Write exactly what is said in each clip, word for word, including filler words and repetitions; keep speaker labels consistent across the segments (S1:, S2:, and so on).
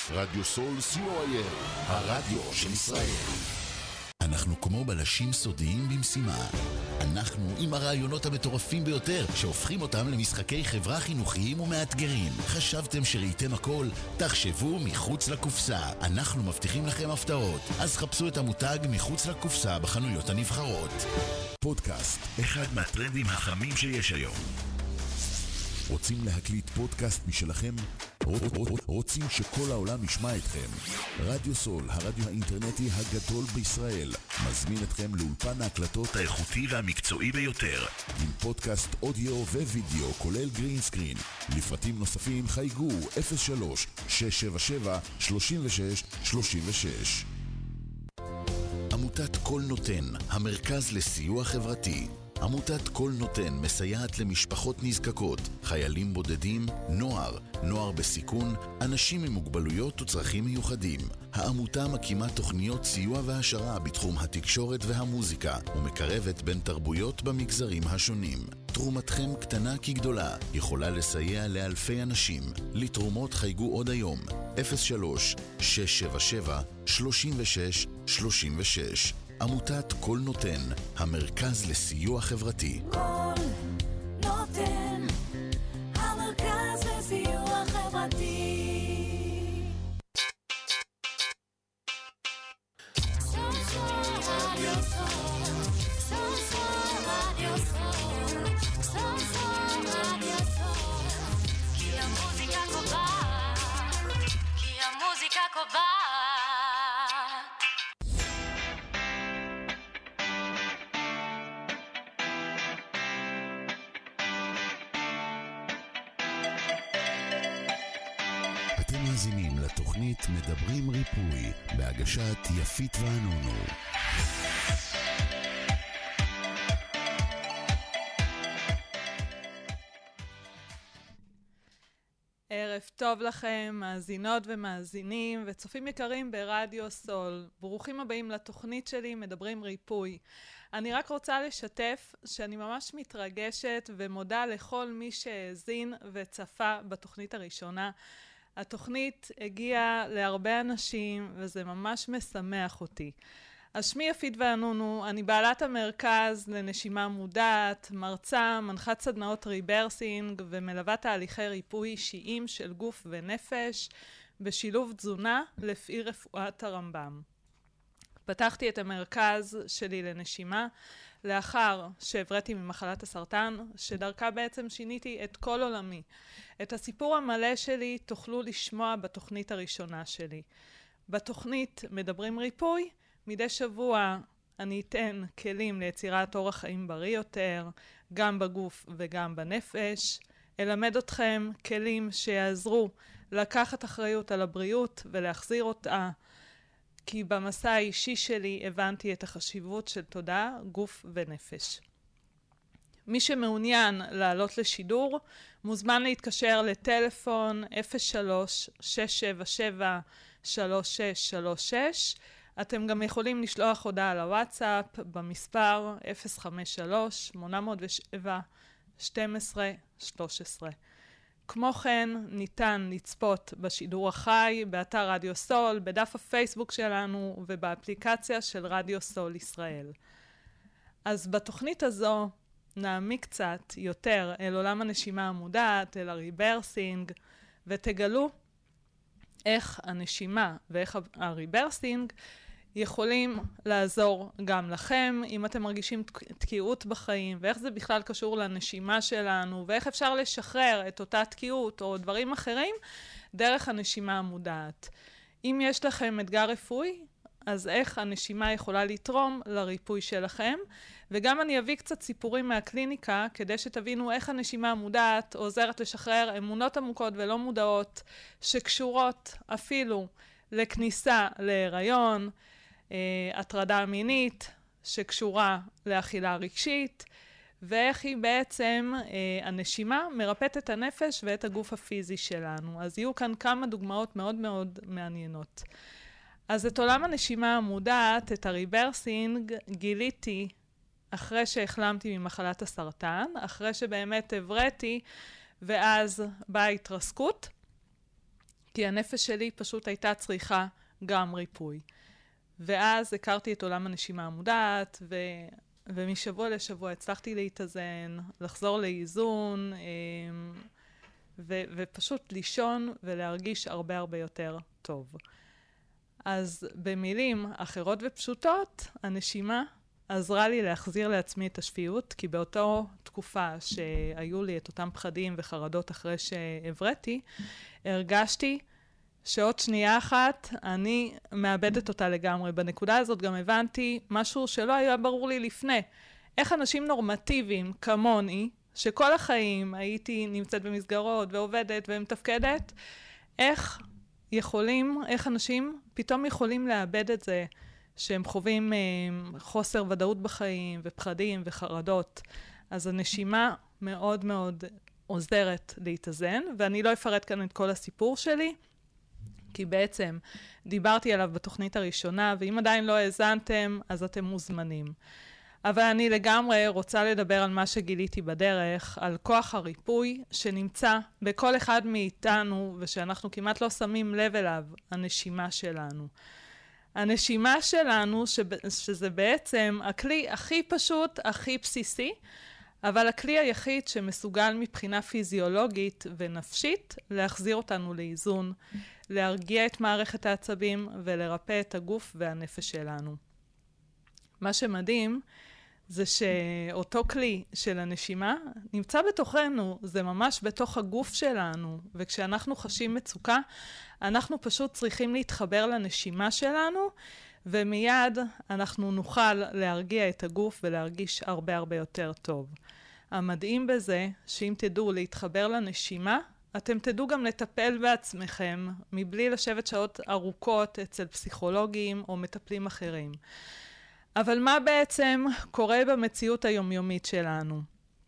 S1: רדיו סול סי או איי אל, הרדיו של ישראל. אנחנו כמו בלשים סודיים במשימה. אנחנו עם הרעיונות המטורפים ביותר שהופכים אותם למשחקי חברה חינוכיים ומאתגרים. חשבתם שראיתם הכל? תחשבו מחוץ לקופסה. אנחנו מבטיחים לכם הפתעות. אז חפשו את המותג מחוץ לקופסה בחנויות הנבחרות. פודקאסט, אחד מהטרנדים החמים שיש היום. רוצים להקליט פודקאסט משלכם? רוצים שכל העולם ישמע אתכם? רדיו סול, הרדיו האינטרנטי הגדול בישראל, מזמין אתכם לאולפן ההקלטות האיכותי והמקצועי ביותר, עם פודקאסט אודיו ווידאו כולל גרין סקרין. לפרטים נוספים חייגו אפס שלוש שש שבע שבע שלוש שש שלוש שש. עמותת כל נותן, המרכז לסיוע חברתי. עמותת כל נותן מסייעת למשפחות נזקקות, חיילים בודדים, נוער, נוער בסיכון, אנשים עם מוגבלויות וצרכים מיוחדים. העמותה מקימה תוכניות סיוע והשרה בתחום התקשורת והמוזיקה, ומקרבת בין תרבויות במגזרים השונים. תרומתכם קטנה כגדולה, יכולה לסייע לאלפי אנשים. לתרומות חייגו עוד היום, אפס שלוש שש שבע שבע שלוש שש שלוש שש. עמותת כל נותן, המרכז לסיוע חברתי.
S2: כל נותן, המרכז לסיוע חברתי. כי המוזיקה קובעת, כי המוזיקה קובעת.
S1: מאזינים לתוכנית מדברים ריפוי בהגשת יפית וענונו.
S3: ערב טוב לכם, מאזינות ומאזינים וצופים יקרים ברדיו סול. ברוכים הבאים לתוכנית שלי מדברים ריפוי. אני רק רוצה לשתף שאני ממש מתרגשת ומודה לכל מי שהאזין וצפה בתוכנית הראשונה. התוכנית הגיעה להרבה אנשים וזה ממש משמח אותי. אז שמי יפית וענונו, אני בעלת המרכז לנשימה מודעת, מרצה, מנחת סדנאות ריברסינג ומלווה תהליכי ריפוי אישיים של גוף ונפש בשילוב תזונה לפי רפואת הרמב"ם. פתחתי את המרכז שלי לנשימה לאחר שהבראתי ממחלת הסרטן, שדרכה בעצם שיניתי את כל עולמי. את הסיפור המלא שלי תוכלו לשמוע בתוכנית הראשונה שלי. בתוכנית מדברים ריפוי, מדי שבוע אני אתן כלים ליצירת אורח חיים בריא יותר, גם בגוף וגם בנפש. אלמד אתכם כלים שיעזרו לקחת אחריות על הבריאות ולהחזיר אותה, כי במסע האישי שלי הבנתי את החשיבות של תודעה, גוף ונפש. מי שמעוניין לעלות לשידור, מוזמן להתקשר לטלפון אפס שלוש שש שבע שבע שלוש שש שלוש שש. אתם גם יכולים לשלוח הודעה על הוואטסאפ במספר אפס חמש שלוש שמונה שבע שתים עשרה שלוש עשרה. כמו כן, ניתן לצפות בשידור החי, באתר רדיו סול, בדף הפייסבוק שלנו ובאפליקציה של רדיו סול ישראל. אז בתוכנית הזו נעמיק קצת יותר אל עולם הנשימה המודעת, אל הריברסינג, ותגלו איך הנשימה ואיך הריברסינג יכולים לעזור גם לכם, אם אתם מרגישים תקיעות בחיים, ואיך זה בכלל קשור לנשימה שלנו, ואיך אפשר לשחרר את אותה תקיעות או דברים אחרים, דרך הנשימה המודעת. אם יש לכם אתגר רפואי, אז איך הנשימה יכולה לתרום לריפוי שלכם, וגם אני אביא קצת סיפורים מהקליניקה, כדי שתבינו איך הנשימה המודעת עוזרת לשחרר אמונות עמוקות ולא מודעות, שקשורות אפילו לכניסה להיריון, הטרדה מינית שקשורה לאכילה רגשית, ואיך היא בעצם, הנשימה מרפאת את הנפש ואת הגוף הפיזי שלנו. אז יהיו כאן כמה דוגמאות מאוד מאוד מעניינות. אז את עולם הנשימה המודעת, את הריברסינג, גיליתי אחרי שהחלמתי ממחלת הסרטן, אחרי שבאמת הבראתי, ואז באה התרסקות, כי הנפש שלי פשוט הייתה צריכה גם ריפוי. ואז הכרתי את עולם הנשימה המודעת, ו... ומשבוע לשבוע הצלחתי להתאזן, לחזור לאיזון, ו... ופשוט לישון ולהרגיש הרבה הרבה יותר טוב. אז במילים אחרות ופשוטות, הנשימה עזרה לי להחזיר לעצמי את השפיות, כי באותו תקופה שהיו לי את אותם פחדים וחרדות אחרי שהבראתי, הרגשתי שעוד שנייה אחת אני מאבדת אותה לגמרי. בנקודה הזאת גם הבנתי משהו שלא היה ברור לי לפני. איך אנשים נורמטיביים כמוני, שכל החיים הייתי נמצאת במסגרות ועובדת ומתפקדת, איך יכולים, איך אנשים פתאום יכולים לאבד את זה, שהם חווים אה, חוסר ודאות בחיים ופחדים וחרדות. אז הנשימה מאוד מאוד עוזרת להתאזן, ואני לא אפרט כאן את כל הסיפור שלי, כי בעצם דיברתי עליו בתוכנית הראשונה, ואם עדיין לא האזנתם, אז אתם מוזמנים. אבל אני לגמרי רוצה לדבר על מה שגיליתי בדרך, על כוח הריפוי שנמצא בכל אחד מאיתנו, ושאנחנו כמעט לא שמים לב אליו, הנשימה שלנו. הנשימה שלנו, שזה בעצם הכלי הכי פשוט, הכי בסיסי, אבל הכלי היחיד שמסוגל מבחינה פיזיולוגית ונפשית להחזיר אותנו לאיזון, להרגיע את מערכת העצבים ולרפא את הגוף והנפש שלנו. מה שמדהים זה שאותו כלי של הנשימה נמצא בתוכנו, זה ממש בתוך הגוף שלנו, וכשאנחנו חשים מצוקה, אנחנו פשוט צריכים להתחבר לנשימה שלנו, ומיד אנחנו נוכל להרגיע את הגוף ולהרגיש הרבה הרבה יותר טוב. המדהים בזה, שאם תדעו להתחבר לנשימה, אתם תדעו גם לטפל בעצמכם, מבלי לשבת שעות ארוכות אצל פסיכולוגים או מטפלים אחרים. אבל מה בעצם קורה במציאות היומיומית שלנו?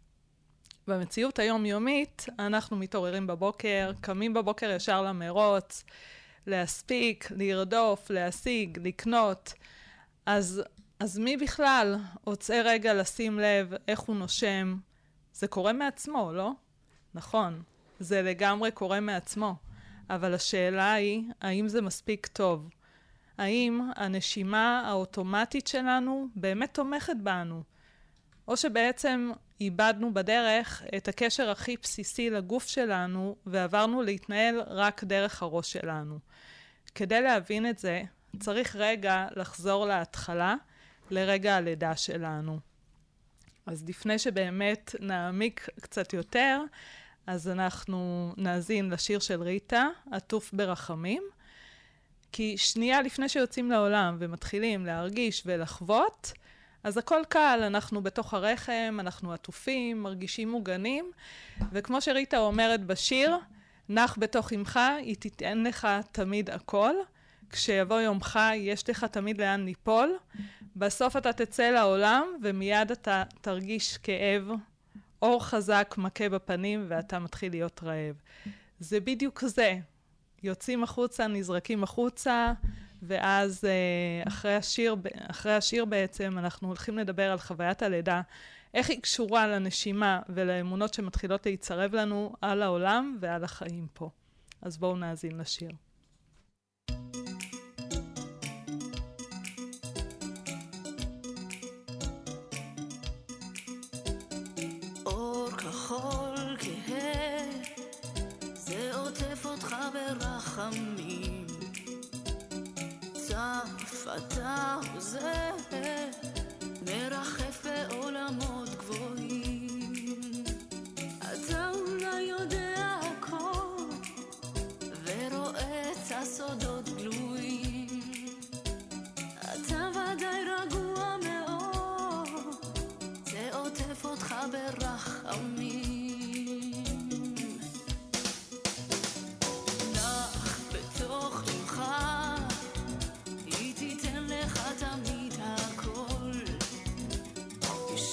S3: במציאות היומיומית אנחנו מתעוררים בבוקר, קמים בבוקר ישר למרוץ, להספיק, לרדוף, להשיג, לקנות. אז, אז מי בכלל רוצה רגע לשים לב איך הוא נושם? זה קורה מעצמו, לא? נכון, זה לגמרי קורה מעצמו. אבל השאלה היא, האם זה מספיק טוב? האם הנשימה האוטומטית שלנו באמת תומכת בנו? או שבעצם איבדנו בדרך את הקשר הכי בסיסי לגוף שלנו, ועברנו להתנהל רק דרך הראש שלנו. כדי להבין את זה, צריך רגע לחזור להתחלה, לרגע הלידה שלנו. אז לפני שבאמת נעמיק קצת יותר, אז אנחנו נאזין לשיר של ריטה, עטוף ברחמים, כי שנייה לפני שיוצאים לעולם ומתחילים להרגיש ולחוות, אז הכל קל, אנחנו בתוך הרחם, אנחנו עטופים, מרגישים מוגנים, וכמו שריטה אומרת בשיר, נח בתוך אמך, היא תיתן לך תמיד הכל, כשיבוא יומך יש לך תמיד לאן ליפול, בסוף אתה תצא לעולם ומיד אתה תרגיש כאב, אור חזק מכה בפנים ואתה מתחיל להיות רעב. זה בדיוק זה, יוצאים החוצה, נזרקים החוצה, ואז אחרי השיר, אחרי השיר בעצם אנחנו הולכים לדבר על חוויית הלידה, איך היא קשורה לנשימה ולאמונות שמתחילות להיצרב לנו על העולם ועל החיים פה. אז בואו נאזין לשיר.
S2: אור כחול כהה, זה עוטף אותך ברחמים, צף אתה עוזר, מרחף בעולמות גבוהים. אתה אולי יודע הכל ורואה את הסודות גלויים, אתה ודאי רגוע מאוד, זה עוטף אותך ברחמים. נח בתוך אמך, היא תיתן לך תמיד הכל,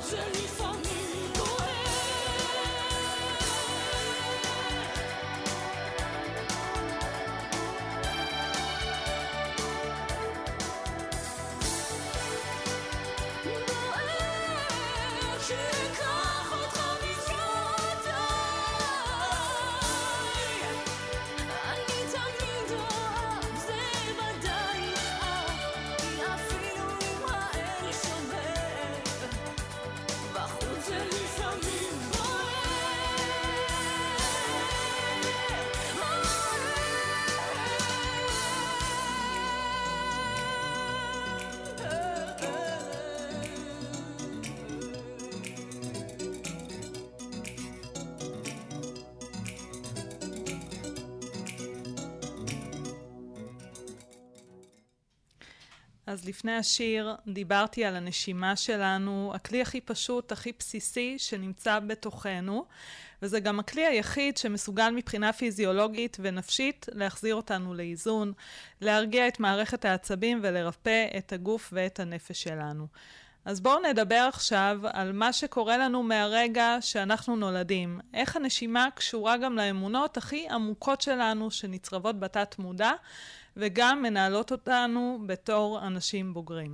S3: אז לפני השיר דיברתי על הנשימה שלנו, הכלי הכי פשוט, הכי בסיסי שנמצא בתוכנו, וזה גם הכלי היחיד שמסוגל מבחינה פיזיולוגית ונפשית להחזיר אותנו לאיזון, להרגיע את מערכת העצבים ולרפא את הגוף ואת הנפש שלנו. אז בואו נדבר עכשיו על מה שקורה לנו מהרגע שאנחנו נולדים. איך הנשימה קשורה גם לאמונות הכי עמוקות שלנו שנצרבות בתת מודע, וגם מנהלות אותנו בתור אנשים בוגרים.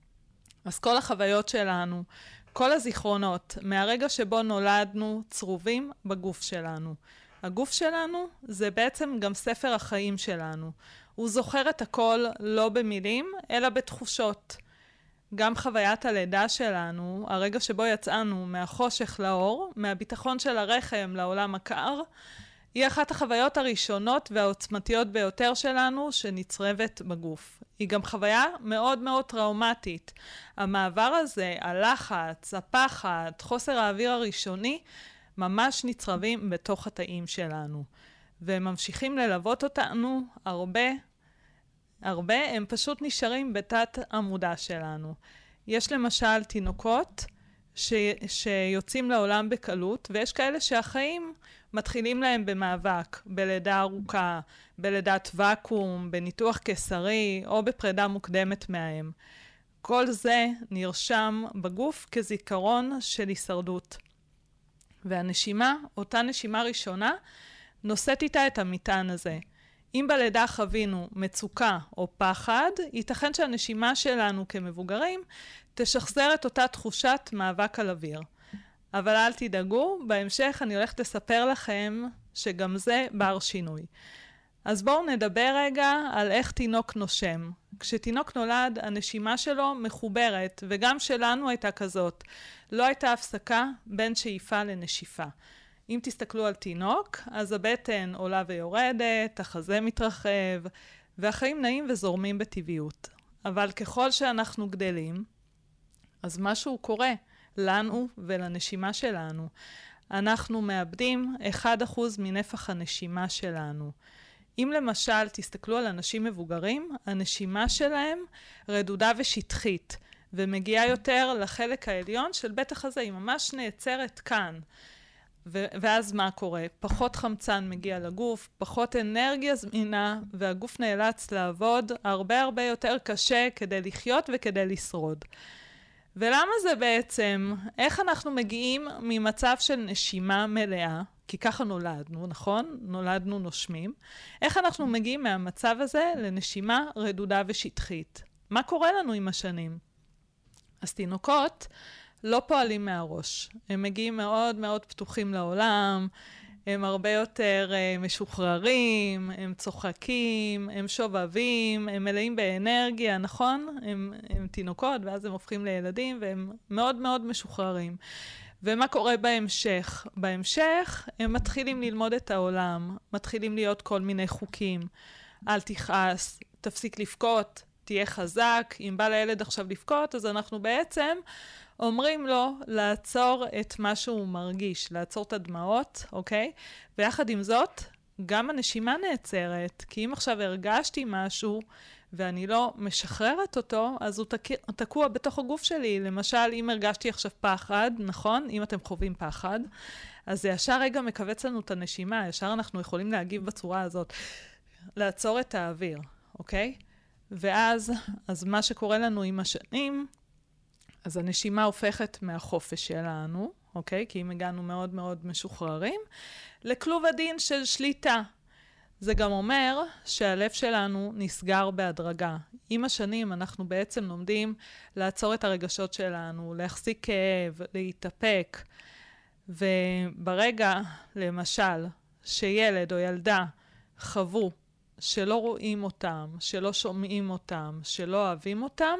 S3: אז כל החוויות שלנו, כל הזיכרונות, מהרגע שבו נולדנו, צרובים בגוף שלנו. הגוף שלנו זה בעצם גם ספר החיים שלנו. הוא זוכר את הכל לא במילים, אלא בתחושות. גם חוויית הלידה שלנו, הרגע שבו יצאנו מהחושך לאור, מהביטחון של הרחם לעולם הקר, היא אחת החוויות הראשונות והעוצמתיות ביותר שלנו שנצרבת בגוף. היא גם חוויה מאוד מאוד טראומטית. המעבר הזה, הלחץ, הפחד, חוסר האוויר הראשוני, ממש נצרבים בתוך התאים שלנו. והם ממשיכים ללוות אותנו הרבה, הרבה, הם פשוט נשארים בתת המודע שלנו. יש למשל תינוקות ש... שיוצאים לעולם בקלות, ויש כאלה שהחיים מתחילים להם במאבק, בלידה ארוכה, בלידת וקום, בניתוח קיסרי, או בפרידה מוקדמת מהם. כל זה נרשם בגוף כזיכרון של הישרדות. והנשימה, אותה נשימה ראשונה, נושאת איתה את המטען הזה. אם בלידה חווינו מצוקה או פחד, ייתכן שהנשימה שלנו כמבוגרים תשחזר את אותה תחושת מאבק על אוויר. אבל אל תדאגו, בהמשך אני הולכת לספר לכם שגם זה בר שינוי. אז בואו נדבר רגע על איך תינוק נושם. כשתינוק נולד, הנשימה שלו מחוברת, וגם שלנו הייתה כזאת. לא הייתה הפסקה בין שאיפה לנשיפה. אם תסתכלו על תינוק, אז הבטן עולה ויורדת, החזה מתרחב, והחיים נעים וזורמים בטבעיות. אבל ככל שאנחנו גדלים, אז משהו קורה לנו ולנשימה שלנו. אנחנו מאבדים אחד אחוז מנפח הנשימה שלנו. אם למשל תסתכלו על אנשים מבוגרים, הנשימה שלהם רדודה ושטחית, ומגיעה יותר לחלק העליון של בית החזה, היא ממש נעצרת כאן. ו- ואז מה קורה? פחות חמצן מגיע לגוף, פחות אנרגיה זמינה, והגוף נאלץ לעבוד הרבה הרבה יותר קשה כדי לחיות וכדי לשרוד. ולמה זה בעצם? איך אנחנו מגיעים ממצב של נשימה מלאה, כי ככה נולדנו, נכון? נולדנו נושמים. איך אנחנו מגיעים מהמצב הזה לנשימה רדודה ושטחית? מה קורה לנו עם השנים? אז תינוקות לא פועלים מהראש. הם מגיעים מאוד מאוד פתוחים לעולם, הם הרבה יותר uh, משוחררים, הם צוחקים, הם שובבים, הם מלאים באנרגיה, נכון? הם, הם תינוקות, ואז הם הופכים לילדים, והם מאוד מאוד משוחררים. ומה קורה בהמשך? בהמשך הם מתחילים ללמוד את העולם, מתחילים להיות כל מיני חוקים. אל תכעס, תפסיק לבכות, תהיה חזק. אם בא לילד עכשיו לבכות, אז אנחנו בעצם אומרים לו לעצור את מה שהוא מרגיש, לעצור את הדמעות, אוקיי? ויחד עם זאת, גם הנשימה נעצרת, כי אם עכשיו הרגשתי משהו ואני לא משחררת אותו, אז הוא תק... תקוע בתוך הגוף שלי. למשל, אם הרגשתי עכשיו פחד, נכון? אם אתם חווים פחד, אז זה ישר רגע מקווץ לנו את הנשימה, ישר אנחנו יכולים להגיב בצורה הזאת, לעצור את האוויר, אוקיי? ואז, אז מה שקורה לנו עם השנים, אז הנשימה הופכת מהחופש שלנו, אוקיי? כי אם הגענו מאוד מאוד משוחררים, לכלוב עדין של שליטה. זה גם אומר שהלב שלנו נסגר בהדרגה. עם השנים אנחנו בעצם לומדים לעצור את הרגשות שלנו, להחזיק כאב, להתאפק. וברגע, למשל, שילד או ילדה חוו שלא רואים אותם, שלא שומעים אותם, שלא אוהבים אותם,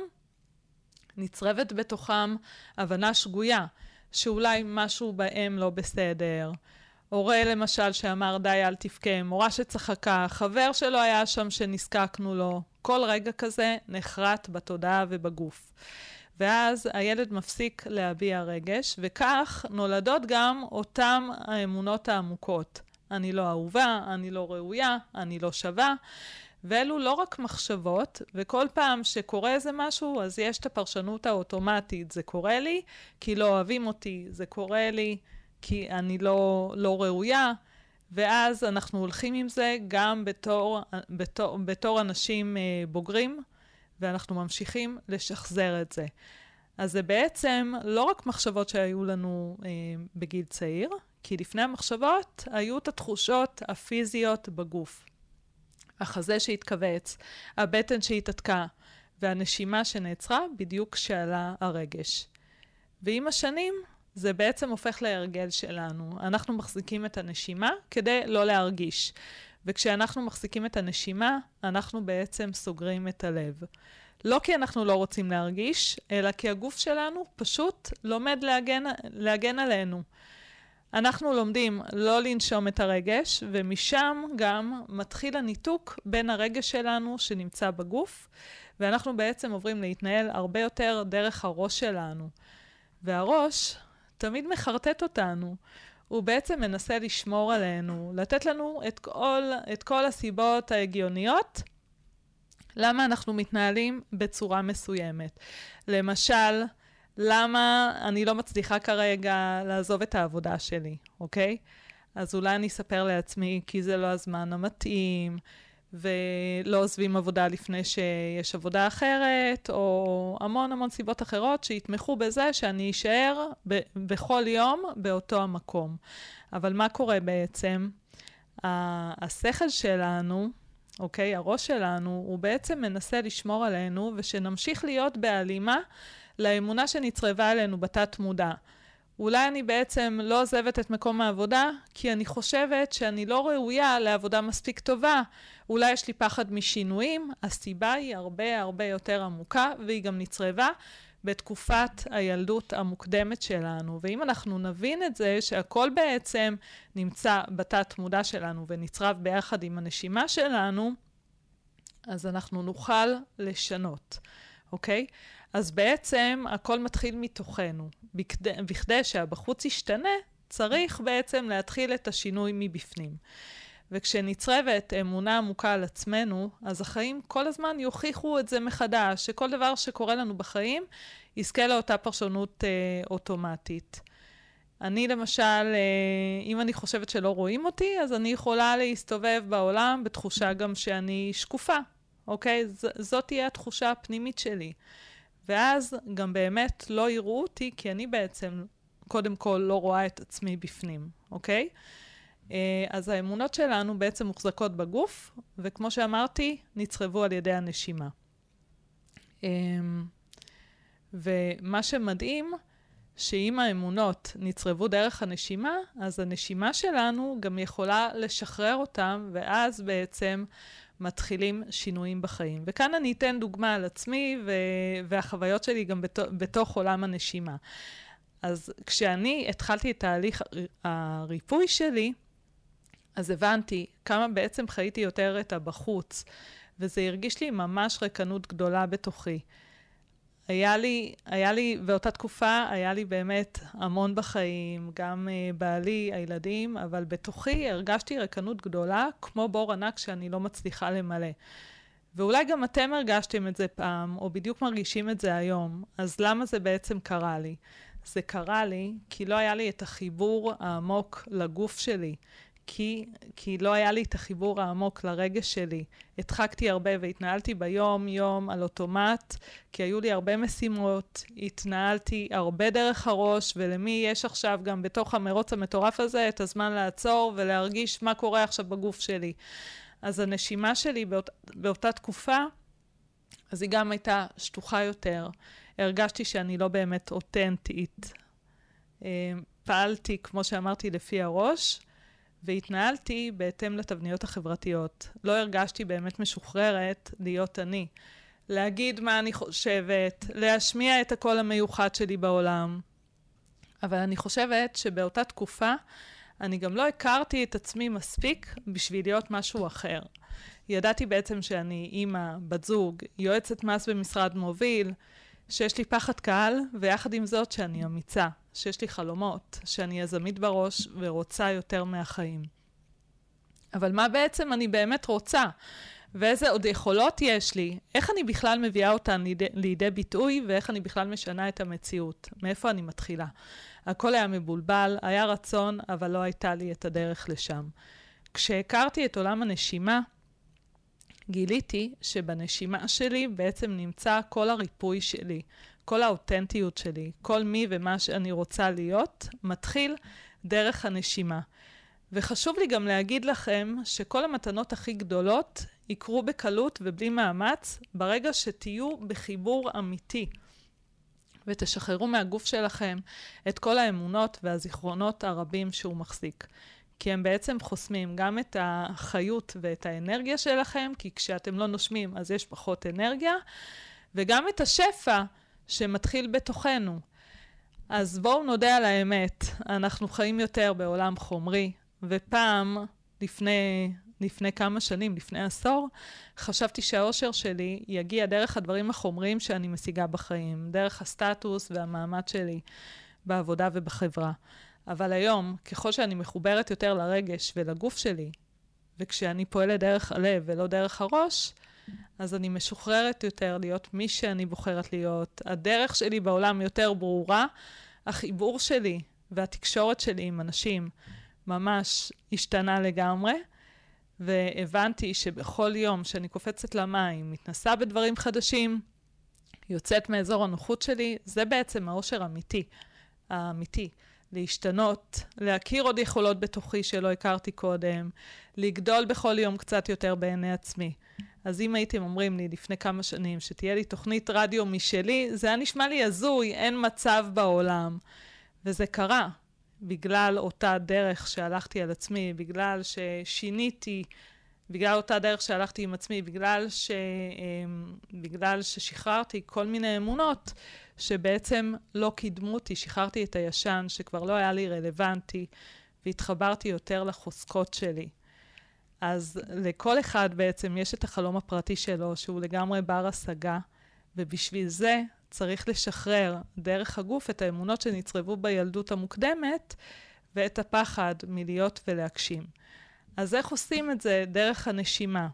S3: נצרבת בתוכם הבנה שגויה, שאולי משהו בהם לא בסדר. הורה למשל שאמר די אל תבכה, מורה שצחקה, חבר שלא היה שם שנזקקנו לו, כל רגע כזה נחרט בתודעה ובגוף. ואז הילד מפסיק להביע רגש, וכך נולדות גם אותם האמונות העמוקות. אני לא אהובה, אני לא ראויה, אני לא שווה, ואלו לא רק מחשבות, וכל פעם שקורה איזה משהו, אז יש את הפרשנות האוטומטית, זה קורה לי כי לא אוהבים אותי, זה קורה לי כי אני לא, לא ראויה, ואז אנחנו הולכים עם זה גם בתור, בתור, בתור אנשים אה, בוגרים, ואנחנו ממשיכים לשחזר את זה. אז זה בעצם לא רק מחשבות שהיו לנו אה, בגיל צעיר, כי לפני המחשבות היו את התחושות הפיזיות בגוף. החזה שהתכווץ, הבטן שהתעתקה, והנשימה שנעצרה בדיוק כשעלה הרגש. ועם השנים זה בעצם הופך להרגל שלנו. אנחנו מחזיקים את הנשימה כדי לא להרגיש. וכשאנחנו מחזיקים את הנשימה, אנחנו בעצם סוגרים את הלב. לא כי אנחנו לא רוצים להרגיש, אלא כי הגוף שלנו פשוט לומד להגן, להגן עלינו. אנחנו לומדים לא לנשום את הרגש, ומשם גם מתחיל הניתוק בין הרגש שלנו שנמצא בגוף, ואנחנו בעצם עוברים להתנהל הרבה יותר דרך הראש שלנו. והראש תמיד מחרטט אותנו. הוא בעצם מנסה לשמור עלינו, לתת לנו את כל, את כל הסיבות ההגיוניות, למה אנחנו מתנהלים בצורה מסוימת. למשל, למה אני לא מצליחה כרגע לעזוב את העבודה שלי, אוקיי? אז אולי אני אספר לעצמי כי זה לא הזמן המתאים, ולא עוזבים עבודה לפני שיש עבודה אחרת, או המון המון סיבות אחרות שיתמכו בזה שאני אשאר ב- בכל יום באותו המקום. אבל מה קורה בעצם? השכל שלנו, אוקיי, הראש שלנו, הוא בעצם מנסה לשמור עלינו, ושנמשיך להיות בהלימה לאמונה שנצרבה עלינו בתת מודע. אולי אני בעצם לא עוזבת את מקום העבודה, כי אני חושבת שאני לא ראויה לעבודה מספיק טובה. אולי יש לי פחד משינויים, הסיבה היא הרבה הרבה יותר עמוקה, והיא גם נצרבה בתקופת הילדות המוקדמת שלנו. ואם אנחנו נבין את זה, שהכל בעצם נמצא בתת מודע שלנו, ונצרב ביחד עם הנשימה שלנו, אז אנחנו נוכל לשנות, אוקיי? אז בעצם הכל מתחיל מתוכנו. בכדי, בכדי שהבחוץ ישתנה, צריך בעצם להתחיל את השינוי מבפנים. וכשנצרבת אמונה עמוקה על עצמנו, אז החיים כל הזמן יוכיחו את זה מחדש, שכל דבר שקורה לנו בחיים יזכה לאותה פרשנות אה, אוטומטית. אני למשל, אה, אם אני חושבת שלא רואים אותי, אז אני יכולה להסתובב בעולם בתחושה גם שאני שקופה, אוקיי? ז- זאת תהיה התחושה הפנימית שלי. ואז גם באמת לא יראו אותי, כי אני בעצם קודם כל לא רואה את עצמי בפנים, אוקיי? אז האמונות שלנו בעצם מוחזקות בגוף, וכמו שאמרתי, נצרבו על ידי הנשימה. ומה שמדהים, שאם האמונות נצרבו דרך הנשימה, אז הנשימה שלנו גם יכולה לשחרר אותם, ואז בעצם מתחילים שינויים בחיים. וכאן אני אתן דוגמה על עצמי, ו- והחוויות שלי גם בת- בתוך עולם הנשימה. אז כשאני התחלתי את תהליך הריפוי שלי, אז הבנתי כמה בעצם חייתי יותר את הבחוץ, וזה הרגיש לי ממש ריקנות גדולה בתוכי. היה לי, היה לי, באותה תקופה היה לי באמת המון בחיים, גם uh, בעלי, הילדים, אבל בתוכי הרגשתי ריקנות גדולה, כמו בור ענק שאני לא מצליחה למלא. ואולי גם אתם הרגשתם את זה פעם, או בדיוק מרגישים את זה היום. אז למה זה בעצם קרה לי? זה קרה לי כי לא היה לי את החיבור העמוק לגוף שלי. כי, כי לא היה לי את החיבור העמוק לרגש שלי. הדחקתי הרבה והתנהלתי ביום יום על אוטומט, כי היו לי הרבה משימות, התנהלתי הרבה דרך הראש, ולמי יש עכשיו גם בתוך המרוץ המטורף הזה את הזמן לעצור ולהרגיש מה קורה עכשיו בגוף שלי. אז הנשימה שלי באות, באותה תקופה, אז היא גם הייתה שטוחה יותר. הרגשתי שאני לא באמת אותנטית. פעלתי, כמו שאמרתי, לפי הראש, והתנהלתי בהתאם לתבניות החברתיות. לא הרגשתי באמת משוחררת להיות אני. להגיד מה אני חושבת, להשמיע את הקול המיוחד שלי בעולם. אבל אני חושבת שבאותה תקופה, אני גם לא הכרתי את עצמי מספיק בשביל להיות משהו אחר. ידעתי בעצם שאני אימא, בת זוג, יועצת מס במשרד מוביל, שיש לי פחד קהל, ויחד עם זאת שאני אמיצה, שיש לי חלומות, שאני יזמית בראש ורוצה יותר מהחיים. אבל מה בעצם אני באמת רוצה? ואיזה עוד יכולות יש לי? איך אני בכלל מביאה אותן לידי, לידי ביטוי, ואיך אני בכלל משנה את המציאות? מאיפה אני מתחילה? הכל היה מבולבל, היה רצון, אבל לא הייתה לי את הדרך לשם. כשהכרתי את עולם הנשימה, גיליתי שבנשימה שלי בעצם נמצא כל הריפוי שלי, כל האותנטיות שלי, כל מי ומה שאני רוצה להיות, מתחיל דרך הנשימה. וחשוב לי גם להגיד לכם שכל המתנות הכי גדולות יקרו בקלות ובלי מאמץ, ברגע שתהיו בחיבור אמיתי, ותשחררו מהגוף שלכם את כל האמונות והזיכרונות הרבים שהוא מחזיק. כי הם בעצם חוסמים גם את החיות ואת האנרגיה שלכם, כי כשאתם לא נושמים אז יש פחות אנרגיה, וגם את השפע שמתחיל בתוכנו. אז בואו נודה על האמת, אנחנו חיים יותר בעולם חומרי, ופעם, לפני, לפני כמה שנים, לפני עשור, חשבתי שהאושר שלי יגיע דרך הדברים החומריים שאני משיגה בחיים, דרך הסטטוס והמעמד שלי בעבודה ובחברה. אבל היום, ככל שאני מחוברת יותר לרגש ולגוף שלי, וכשאני פועלת דרך הלב ולא דרך הראש, אז אני משוחררת יותר להיות מי שאני בוחרת להיות. הדרך שלי בעולם יותר ברורה, החיבור שלי והתקשורת שלי עם אנשים ממש השתנה לגמרי, והבנתי שבכל יום שאני קופצת למים, מתנסה בדברים חדשים, יוצאת מאזור הנוחות שלי, זה בעצם האושר האמיתי, האמיתי. להשתנות, להכיר עוד יכולות בתוכי שלא הכרתי קודם, לגדול בכל יום קצת יותר בעיני עצמי. אז אם הייתם אומרים לי לפני כמה שנים שתהיה לי תוכנית רדיו משלי, זה היה נשמע לי הזוי, אין מצב בעולם. וזה קרה, בגלל אותה דרך שהלכתי על עצמי, בגלל ששיניתי, בגלל אותה דרך שהלכתי עם עצמי, בגלל, ש, בגלל ששחררתי כל מיני אמונות, שבעצם לא קידמו אותי, שחררתי את הישן שכבר לא היה לי רלוונטי, והתחברתי יותר לחוזקות שלי. אז לכל אחד בעצם יש את החלום הפרטי שלו, שהוא לגמרי בר השגה, ובשביל זה צריך לשחרר דרך הגוף את האמונות שנצרבו בילדות המוקדמת, ואת הפחד מלהיות ולהגשים. אז איך עושים את זה? דרך הנשימה.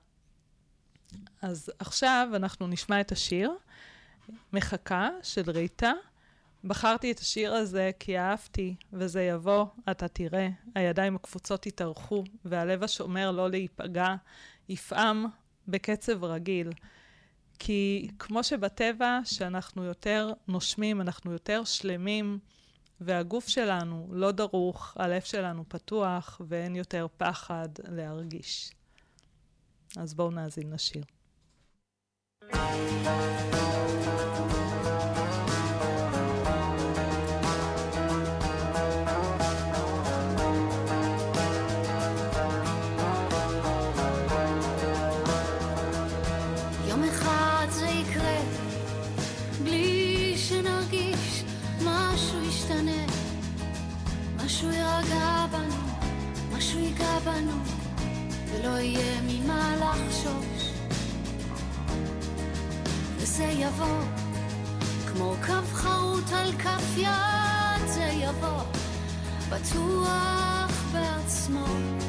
S3: אז עכשיו אנחנו נשמע את השיר, מחכה של ריטה. בחרתי את השיר הזה כי אהבתי, וזה יבוא, אתה תראה, הידיים הקפוצות יתארכו, והלב השומר לא להיפגע, יפעם בקצב רגיל. כי כמו שבטבע שאנחנו יותר נושמים, אנחנו יותר שלמים, והגוף שלנו לא דרוך, הלב שלנו פתוח, ואין יותר פחד להרגיש. אז בואו נאזין לשיר.
S2: יום אחד זה יקרה, בלי שנרגיש משהו ישתנה, משהו ירגע בנו, משהו ייגע בנו, ולא יהיה ממה לחשוש. וזה יבוא, כמו קו חרוט על כף יד, זה יבוא, בטוח בעצמו,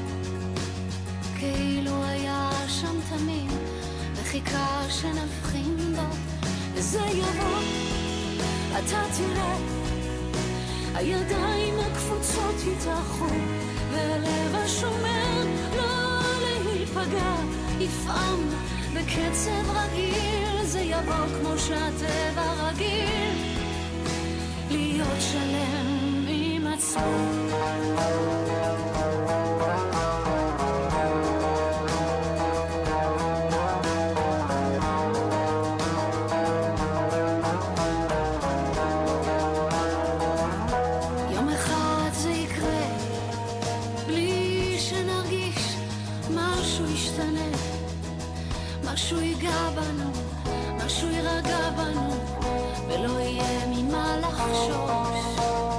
S2: כאילו היה שם תמיד, וחיכה שנבחין בו. וזה יבוא, אתה תראה, הידיים הקפוצות יתארכו, ולב השומר לא להיפגע יפעם בקצב רגיל, זה יבוא כמו שהטבע רגיל להיות שלם עם עצמו. משהו ייגע בנו, משהו יירגע בנו, ולא יהיה ממה לחשוש.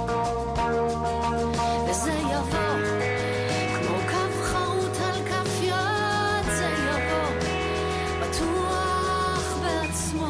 S2: וזה יבוא כמו קו חרוט על כף יד, זה יבוא בטוח בעצמו,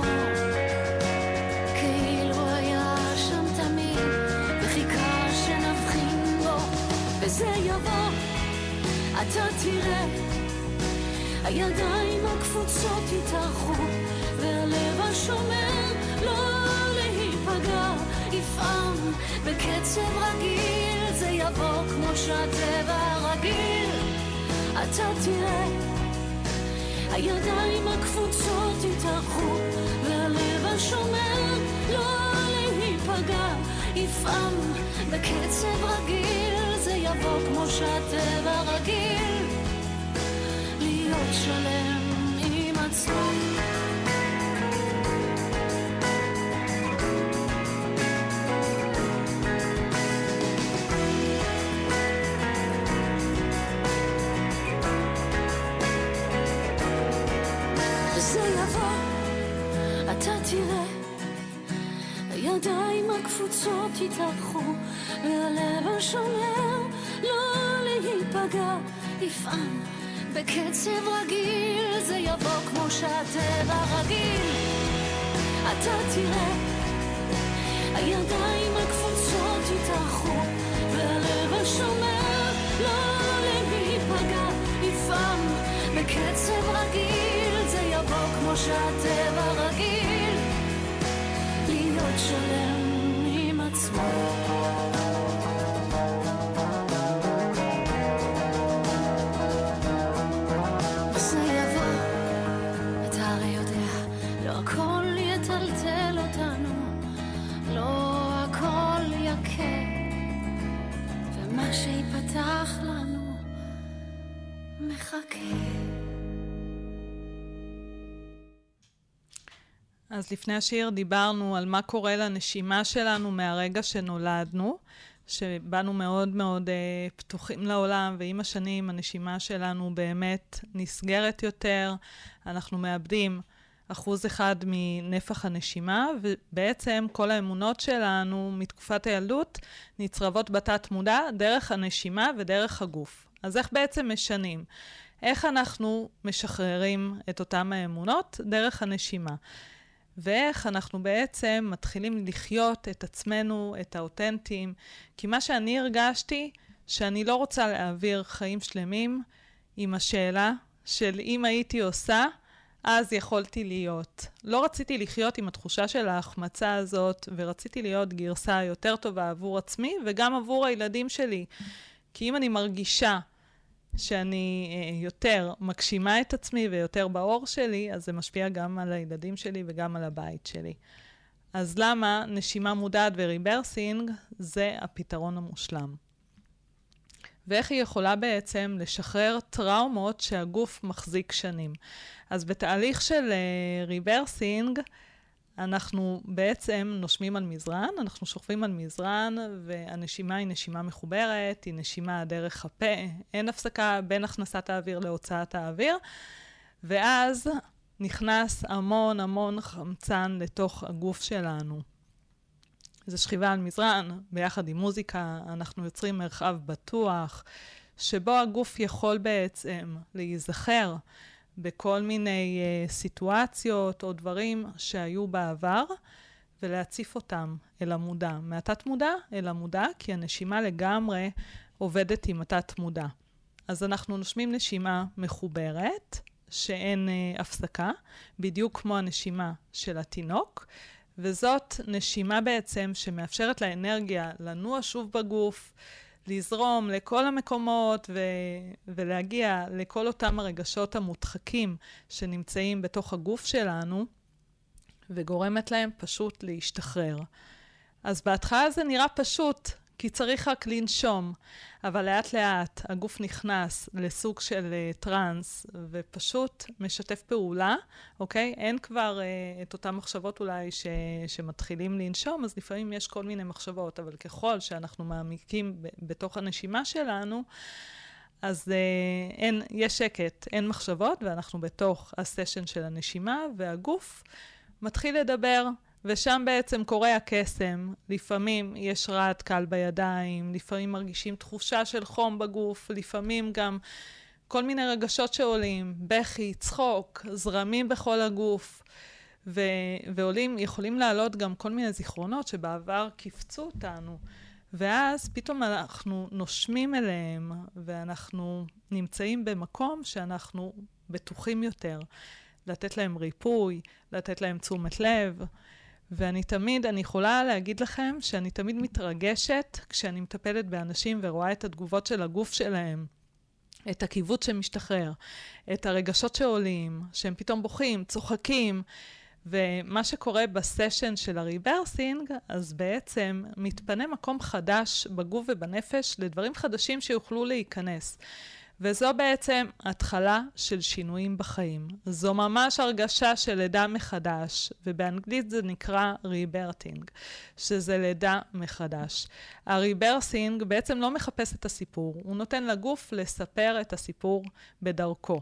S2: כאילו היה שם תמיד וחיכה שנבחין בו. וזה יבוא, אתה תראה, הידיים הקפוצות יתארחו, והלב השומר לא להיפגע יפעם בקצב רגיל, זה יבוא כמו שהטבע רגיל. אתה תראה, הידיים הקפוצות יתארחו, והלב השומר לא להיפגע יפעם בקצב רגיל, זה יבוא כמו שהטבע רגיל להיות שלם עם עצמו. וזה יבוא, אתה תראה, הידיים הקפוצות יתארחו, והלב השומר לא להיפגע יפעם בקצב רגיל, זה יבוא כמו שהטבע רגיל. אתה תראה, הידיים הקפוצות יתארחו, והלב השומר לא להיפגע יפעם בקצב רגיל, זה יבוא כמו שהטבע רגיל להיות שלם עם עצמו. הכל יטלטל אותנו, לא הכל יקה, ומה שיפתח לנו מחכה.
S3: אז לפני השיר דיברנו על מה קורה לנשימה שלנו מהרגע שנולדנו, שבאנו מאוד מאוד אה, פתוחים לעולם, ועם השנים הנשימה שלנו באמת נסגרת יותר, אנחנו מאבדים אחוז אחד מנפח הנשימה, ובעצם כל האמונות שלנו מתקופת הילדות נצרבות בתת מודע דרך הנשימה ודרך הגוף. אז איך בעצם משנים? איך אנחנו משחררים את אותם האמונות? דרך הנשימה. ואיך אנחנו בעצם מתחילים לחיות את עצמנו, את האותנטים, כי מה שאני הרגשתי, שאני לא רוצה להעביר חיים שלמים עם השאלה של אם הייתי עושה, אז יכולתי להיות. לא רציתי לחיות עם התחושה של ההחמצה הזאת, ורציתי להיות גרסה יותר טובה עבור עצמי, וגם עבור הילדים שלי. כי אם אני מרגישה שאני אה, יותר מגשימה את עצמי ויותר באור שלי, אז זה משפיע גם על הילדים שלי וגם על הבית שלי. אז למה נשימה מודעת וריברסינג זה הפתרון המושלם? ואיך היא יכולה בעצם לשחרר טראומות שהגוף מחזיק שנים? אז בתהליך של uh, ריברסינג, אנחנו בעצם נושמים על מזרן, אנחנו שוכבים על מזרן, והנשימה היא נשימה מחוברת, היא נשימה דרך הפה, אין הפסקה בין הכנסת האוויר להוצאת האוויר, ואז נכנס המון המון חמצן לתוך הגוף שלנו. זו שכיבה על מזרן, ביחד עם מוזיקה, אנחנו יוצרים מרחב בטוח, שבו הגוף יכול בעצם להיזכר בכל מיני uh, סיטואציות או דברים שהיו בעבר, ולהציף אותם אל המודע. מהתת מודע אל המודע, כי הנשימה לגמרי עובדת עם התת מודע. אז אנחנו נושמים נשימה מחוברת, שאין uh, הפסקה, בדיוק כמו הנשימה של התינוק, וזאת נשימה בעצם שמאפשרת לאנרגיה לנוע שוב בגוף, לזרום לכל המקומות ו- ולהגיע לכל אותם הרגשות המודחקים שנמצאים בתוך הגוף שלנו, וגורמת להם פשוט להשתחרר. אז בהתחלה זה נראה פשוט, כי צריך רק לנשום, אבל לאט לאט הגוף נכנס לסוג של uh, טרנס, ופשוט משתף פעולה, אוקיי? אין כבר uh, את אותן מחשבות אולי ש- שמתחילים לנשום, אז לפעמים יש כל מיני מחשבות, אבל ככל שאנחנו מעמיקים ב- בתוך הנשימה שלנו, אז uh, אין, יש שקט, אין מחשבות, ואנחנו בתוך הסשן של הנשימה, והגוף מתחיל לדבר, ושם בעצם קורה הקסם. לפעמים יש רעד קל בידיים, לפעמים מרגישים תחושה של חום בגוף, לפעמים גם כל מיני רגשות שעולים, בכי, צחוק, זרמים בכל הגוף, ו- ועולים, יכולים לעלות גם כל מיני זיכרונות שבעבר קפצו אותנו, ואז פתאום אנחנו נושמים אליהם, ואנחנו נמצאים במקום שאנחנו בטוחים יותר, לתת להם ריפוי, לתת להם תשומת לב, ואני תמיד, אני יכולה להגיד לכם שאני תמיד מתרגשת כשאני מטפלת באנשים ורואה את התגובות של הגוף שלהם, את הקיבוץ שמשתחרר, את הרגשות שעולים, שהם פתאום בוכים, צוחקים, ומה שקורה בסשן של הריברסינג, אז בעצם מתפנה מקום חדש בגוף ובנפש לדברים חדשים שיוכלו להיכנס. וזו בעצם התחלה של שינויים בחיים. זו ממש הרגשה של לידה מחדש, ובאנגלית זה נקרא ריברטינג, שזה לידה מחדש. הריברסינג בעצם לא מחפש את הסיפור, הוא נותן לגוף לספר את הסיפור בדרכו.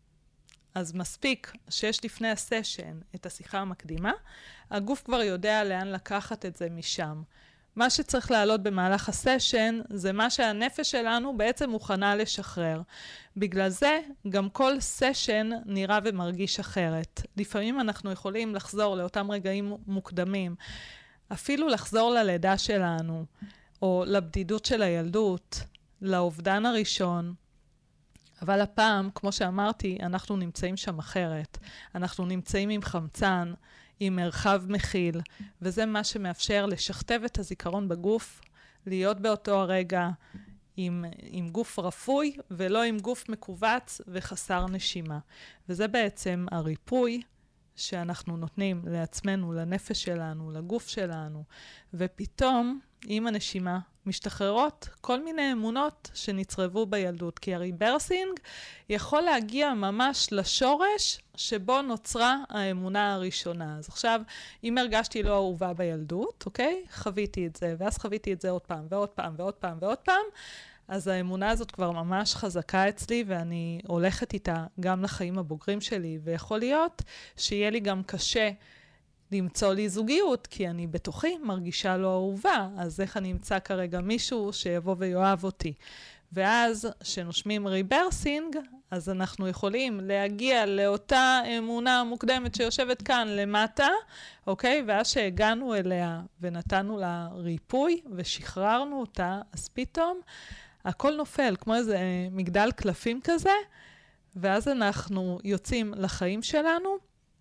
S3: אז מספיק שיש לפני הסשן את השיחה המקדימה, הגוף כבר יודע לאן לקחת את זה משם. מה שצריך לעלות במהלך הסשן, זה מה שהנפש שלנו בעצם מוכנה לשחרר. בגלל זה, גם כל סשן נראה ומרגיש אחרת. לפעמים אנחנו יכולים לחזור לאותם רגעים מוקדמים, אפילו לחזור ללידה שלנו, או לבדידות של הילדות, לאובדן הראשון. אבל הפעם, כמו שאמרתי, אנחנו נמצאים שם אחרת. אנחנו נמצאים עם חמצן, עם מרחב מכיל, וזה מה שמאפשר לשכתב את הזיכרון בגוף, להיות באותו הרגע עם, עם גוף רפוי, ולא עם גוף מקובץ וחסר נשימה. וזה בעצם הריפוי שאנחנו נותנים לעצמנו, לנפש שלנו, לגוף שלנו, ופתאום עם הנשימה משתחררות כל מיני אמונות שנצרבו בילדות, כי הריברסינג יכול להגיע ממש לשורש שבו נוצרה האמונה הראשונה. אז עכשיו, אם הרגשתי לא אהובה בילדות, אוקיי? חוויתי את זה, ואז חוויתי את זה עוד פעם, ועוד פעם, ועוד פעם, ועוד פעם, אז האמונה הזאת כבר ממש חזקה אצלי, ואני הולכת איתה גם לחיים הבוגרים שלי, ויכול להיות שיהיה לי גם קשה למצוא לי זוגיות, כי אני בתוכי מרגישה לא אהובה, אז איך אני אמצא כרגע מישהו שיבוא ויואב אותי. ואז שנושמים ריברסינג, אז אנחנו יכולים להגיע לאותה אמונה מוקדמת שיושבת כאן למטה, אוקיי? ואז שהגענו אליה ונתנו לה ריפוי ושחררנו אותה, אז פתאום הכל נופל, כמו איזה מגדל קלפים כזה, ואז אנחנו יוצאים לחיים שלנו,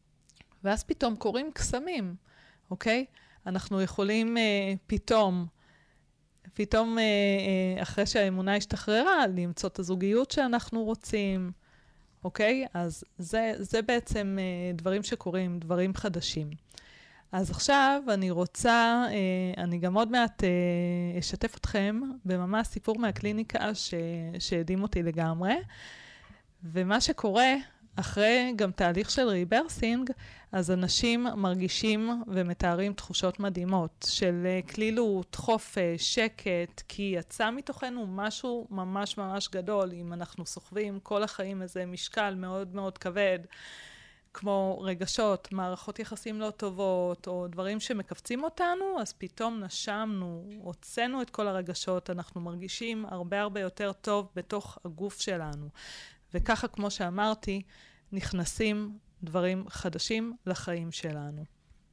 S3: ואז פתאום קוראים קסמים, אוקיי? אנחנו יכולים אה, פתאום, פתאום אה, אה, אחרי שהאמונה השתחררה, למצוא את הזוגיות שאנחנו רוצים, אוקיי? אז זה, זה בעצם אה, דברים שקורים, דברים חדשים. אז עכשיו אני רוצה, אה, אני גם עוד מעט אה, אשתף אתכם בממש סיפור מהקליניקה ש, שהדהים אותי לגמרי, ומה שקורה אחרי גם תהליך של ריברסינג, אז אנשים מרגישים ומתארים תחושות מדהימות של כלילות, חופש, שקט, כי יצא מתוכנו משהו ממש ממש גדול. אם אנחנו סוחבים כל החיים איזה משקל מאוד מאוד כבד, כמו רגשות, מערכות יחסים לא טובות, או דברים שמקפצים אותנו, אז פתאום נשמנו, הוצאנו את כל הרגשות, אנחנו מרגישים הרבה הרבה יותר טוב בתוך הגוף שלנו. וככה, כמו שאמרתי, נכנסים דברים חדשים לחיים שלנו.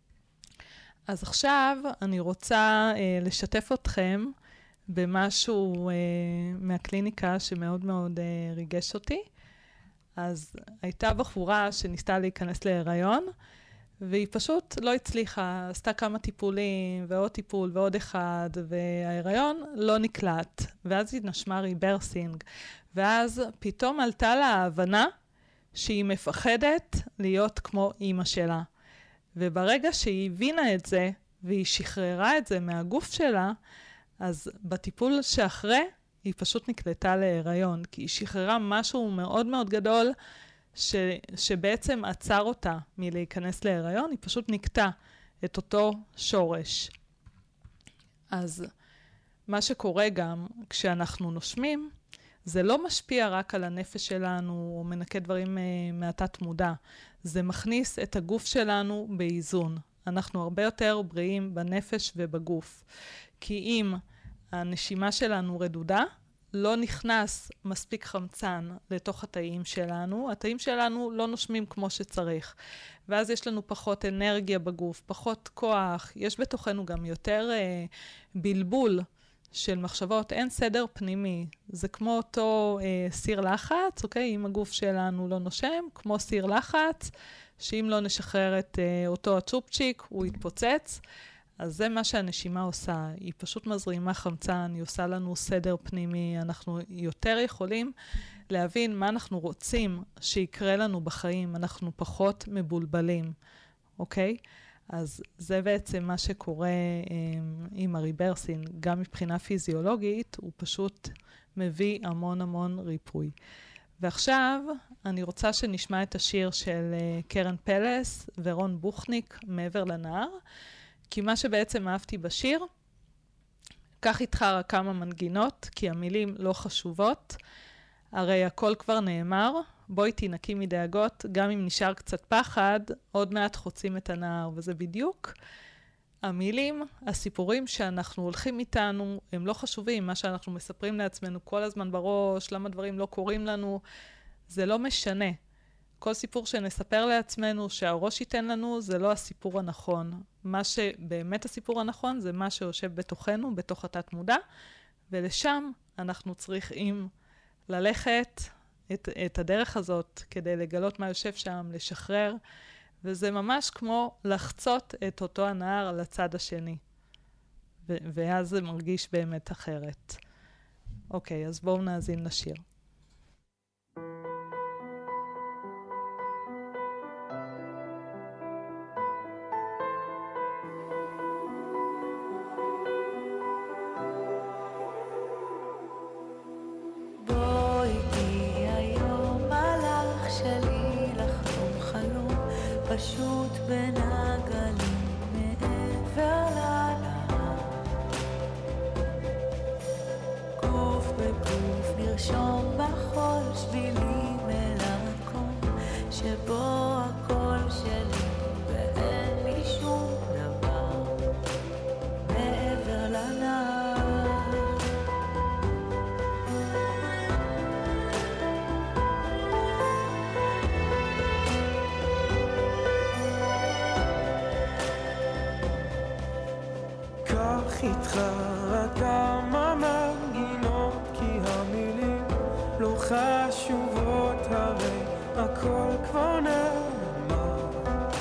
S3: אז עכשיו אני רוצה אה, לשתף אתכם במשהו אה, מהקליניקה שמאוד מאוד אה, ריגש אותי. אז הייתה בחורה שניסתה להיכנס להיריון, והיא פשוט לא הצליחה, עשתה כמה טיפולים ועוד טיפול ועוד אחד, וההיריון לא נקלט, ואז היא נשמה ריברסינג, ואז פתאום עלתה לה ההבנה שהיא מפחדת להיות כמו אימא שלה. וברגע שהיא הבינה את זה, והיא שחררה את זה מהגוף שלה, אז בטיפול שאחרי, היא פשוט נקלטה להיריון, כי היא שחררה משהו מאוד מאוד גדול, ש, שבעצם עצר אותה מלהיכנס להיריון, היא פשוט נקטה את אותו שורש. אז מה שקורה גם כשאנחנו נושמים, זה לא משפיע רק על הנפש שלנו, או מנקה דברים מהתת מודע. זה מכניס את הגוף שלנו באיזון. אנחנו הרבה יותר בריאים בנפש ובגוף. כי אם הנשימה שלנו רדודה, לא נכנס מספיק חמצן לתוך התאים שלנו, התאים שלנו לא נושמים כמו שצריך. ואז יש לנו פחות אנרגיה בגוף, פחות כוח, יש בתוכנו גם יותר אה, בלבול של מחשבות, אין סדר פנימי. זה כמו אותו אה, סיר לחץ, אוקיי? אם הגוף שלנו לא נושם, כמו סיר לחץ, שאם לא נשחרר את אה, אותו הצ'ופצ'יק, הוא יתפוצץ. אז זה מה שהנשימה עושה, היא פשוט מזרימה חמצן, היא עושה לנו סדר פנימי, אנחנו יותר יכולים להבין מה אנחנו רוצים שיקרה לנו בחיים, אנחנו פחות מבולבלים, אוקיי? אז זה בעצם מה שקורה עם, עם הריברסין, גם מבחינה פיזיולוגית, הוא פשוט מביא המון המון ריפוי. ועכשיו אני רוצה שנשמע את השיר של קרן פלס ורון בוכניק, מעבר לנהר, כי מה שבעצם אהבתי בשיר, קח איתך רק כמה מנגינות, כי המילים לא חשובות, הרי הכל כבר נאמר, בואי תינקי מדאגות, גם אם נשאר קצת פחד, עוד מעט חוצים את הנהר, וזה בדיוק המילים, הסיפורים שאנחנו הולכים איתנו, הם לא חשובים, מה שאנחנו מספרים לעצמנו כל הזמן בראש, למה דברים לא קורים לנו, זה לא משנה. כל סיפור שנספר לעצמנו, שהראש ייתן לנו, זה לא הסיפור הנכון. מה שבאמת הסיפור הנכון, זה מה שיושב בתוכנו, בתוך התת מודע, ולשם אנחנו צריכים ללכת את, את הדרך הזאת, כדי לגלות מה יושב שם, לשחרר, וזה ממש כמו לחצות את אותו הנהר על הצד השני. ו- ואז זה מרגיש באמת אחרת. אוקיי, אז בואו נאזין לשיר.
S4: פשוט בין הגלים מעבר לנהר, גוף בגוף נרשום בחול שבילים אל המקום שבו הכל שלי ואין לי שום דבר מעבר לנהר. איתך רק כמה מנגינות, כי המילים לא חשובות, הרי הכל כבר נאמר.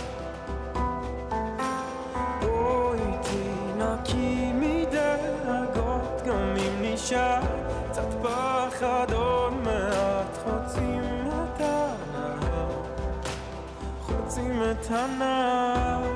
S4: בואי תינקי מדאגות, גם אם נשאר קצת פחד, עוד מעט חוצים את הנהר, חוצים את הנהר.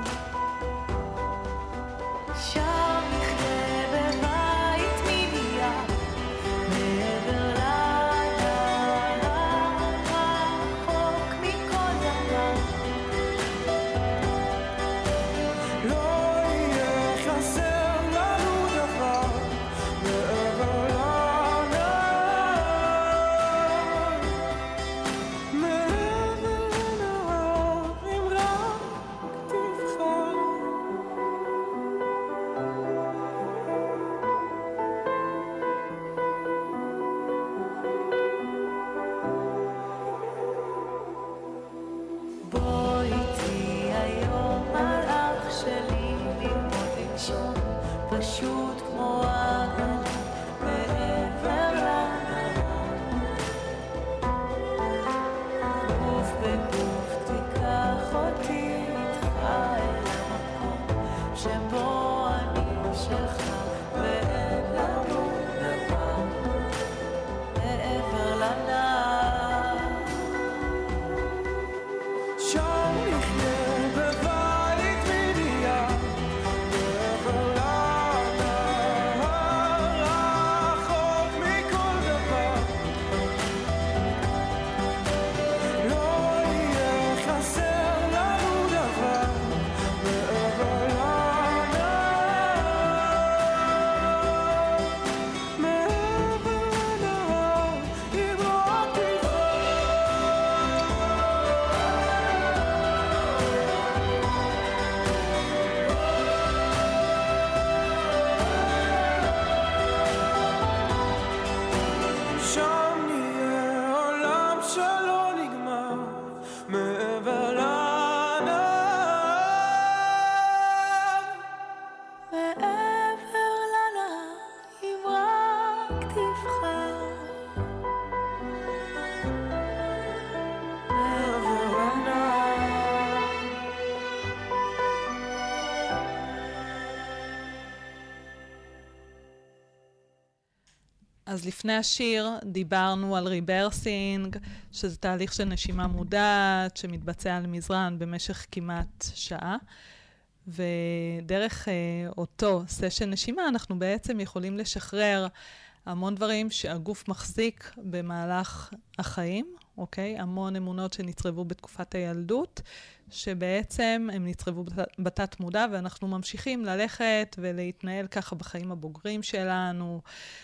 S4: פשוט כמו הגלים מעבר לנהר, גוף בגוף תיקח אותי איתך.
S3: אז לפני השיר דיברנו על ריברסינג, שזה תהליך של נשימה מודעת, שמתבצע על מזרן במשך כמעט שעה. ודרך אה, אותו סשן נשימה, אנחנו בעצם יכולים לשחרר המון דברים שהגוף מחזיק במהלך החיים, אוקיי? המון אמונות שנצרבו בתקופת הילדות, שבעצם הם נצרבו בתת מודע, ואנחנו ממשיכים ללכת ולהתנהל ככה בחיים הבוגרים שלנו.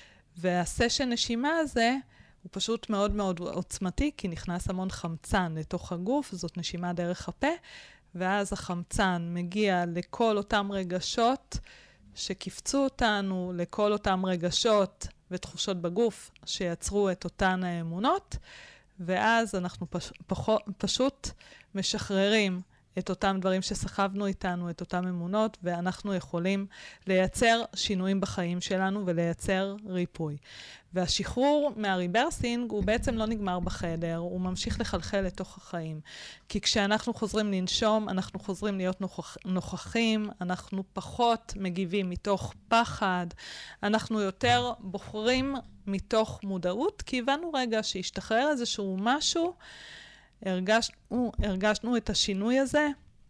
S3: והסשן נשימה הזה הוא פשוט מאוד מאוד עוצמתי, כי נכנס המון חמצן לתוך הגוף, זאת נשימה דרך הפה, ואז החמצן מגיע לכל אותם רגשות שקיפצו אותנו, לכל אותם רגשות ותחושות בגוף שיצרו את אותן האמונות, ואז אנחנו פש... פח... פשוט משחררים את אותם דברים שסחבנו איתנו, את אותם אמונות, ואנחנו יכולים לייצר שינויים בחיים שלנו ולייצר ריפוי. והשחרור מהריברסינג הוא בעצם לא נגמר בחדר, הוא ממשיך לחלחל לתוך החיים. כי כשאנחנו חוזרים לנשום, אנחנו חוזרים להיות נוכח, נוכחים, אנחנו פחות מגיבים מתוך פחד, אנחנו יותר בוחרים מתוך מודעות, כי הבנו רגע שהשתחרר איזשהו משהו, הרגשנו, הרגשנו את השינוי הזה,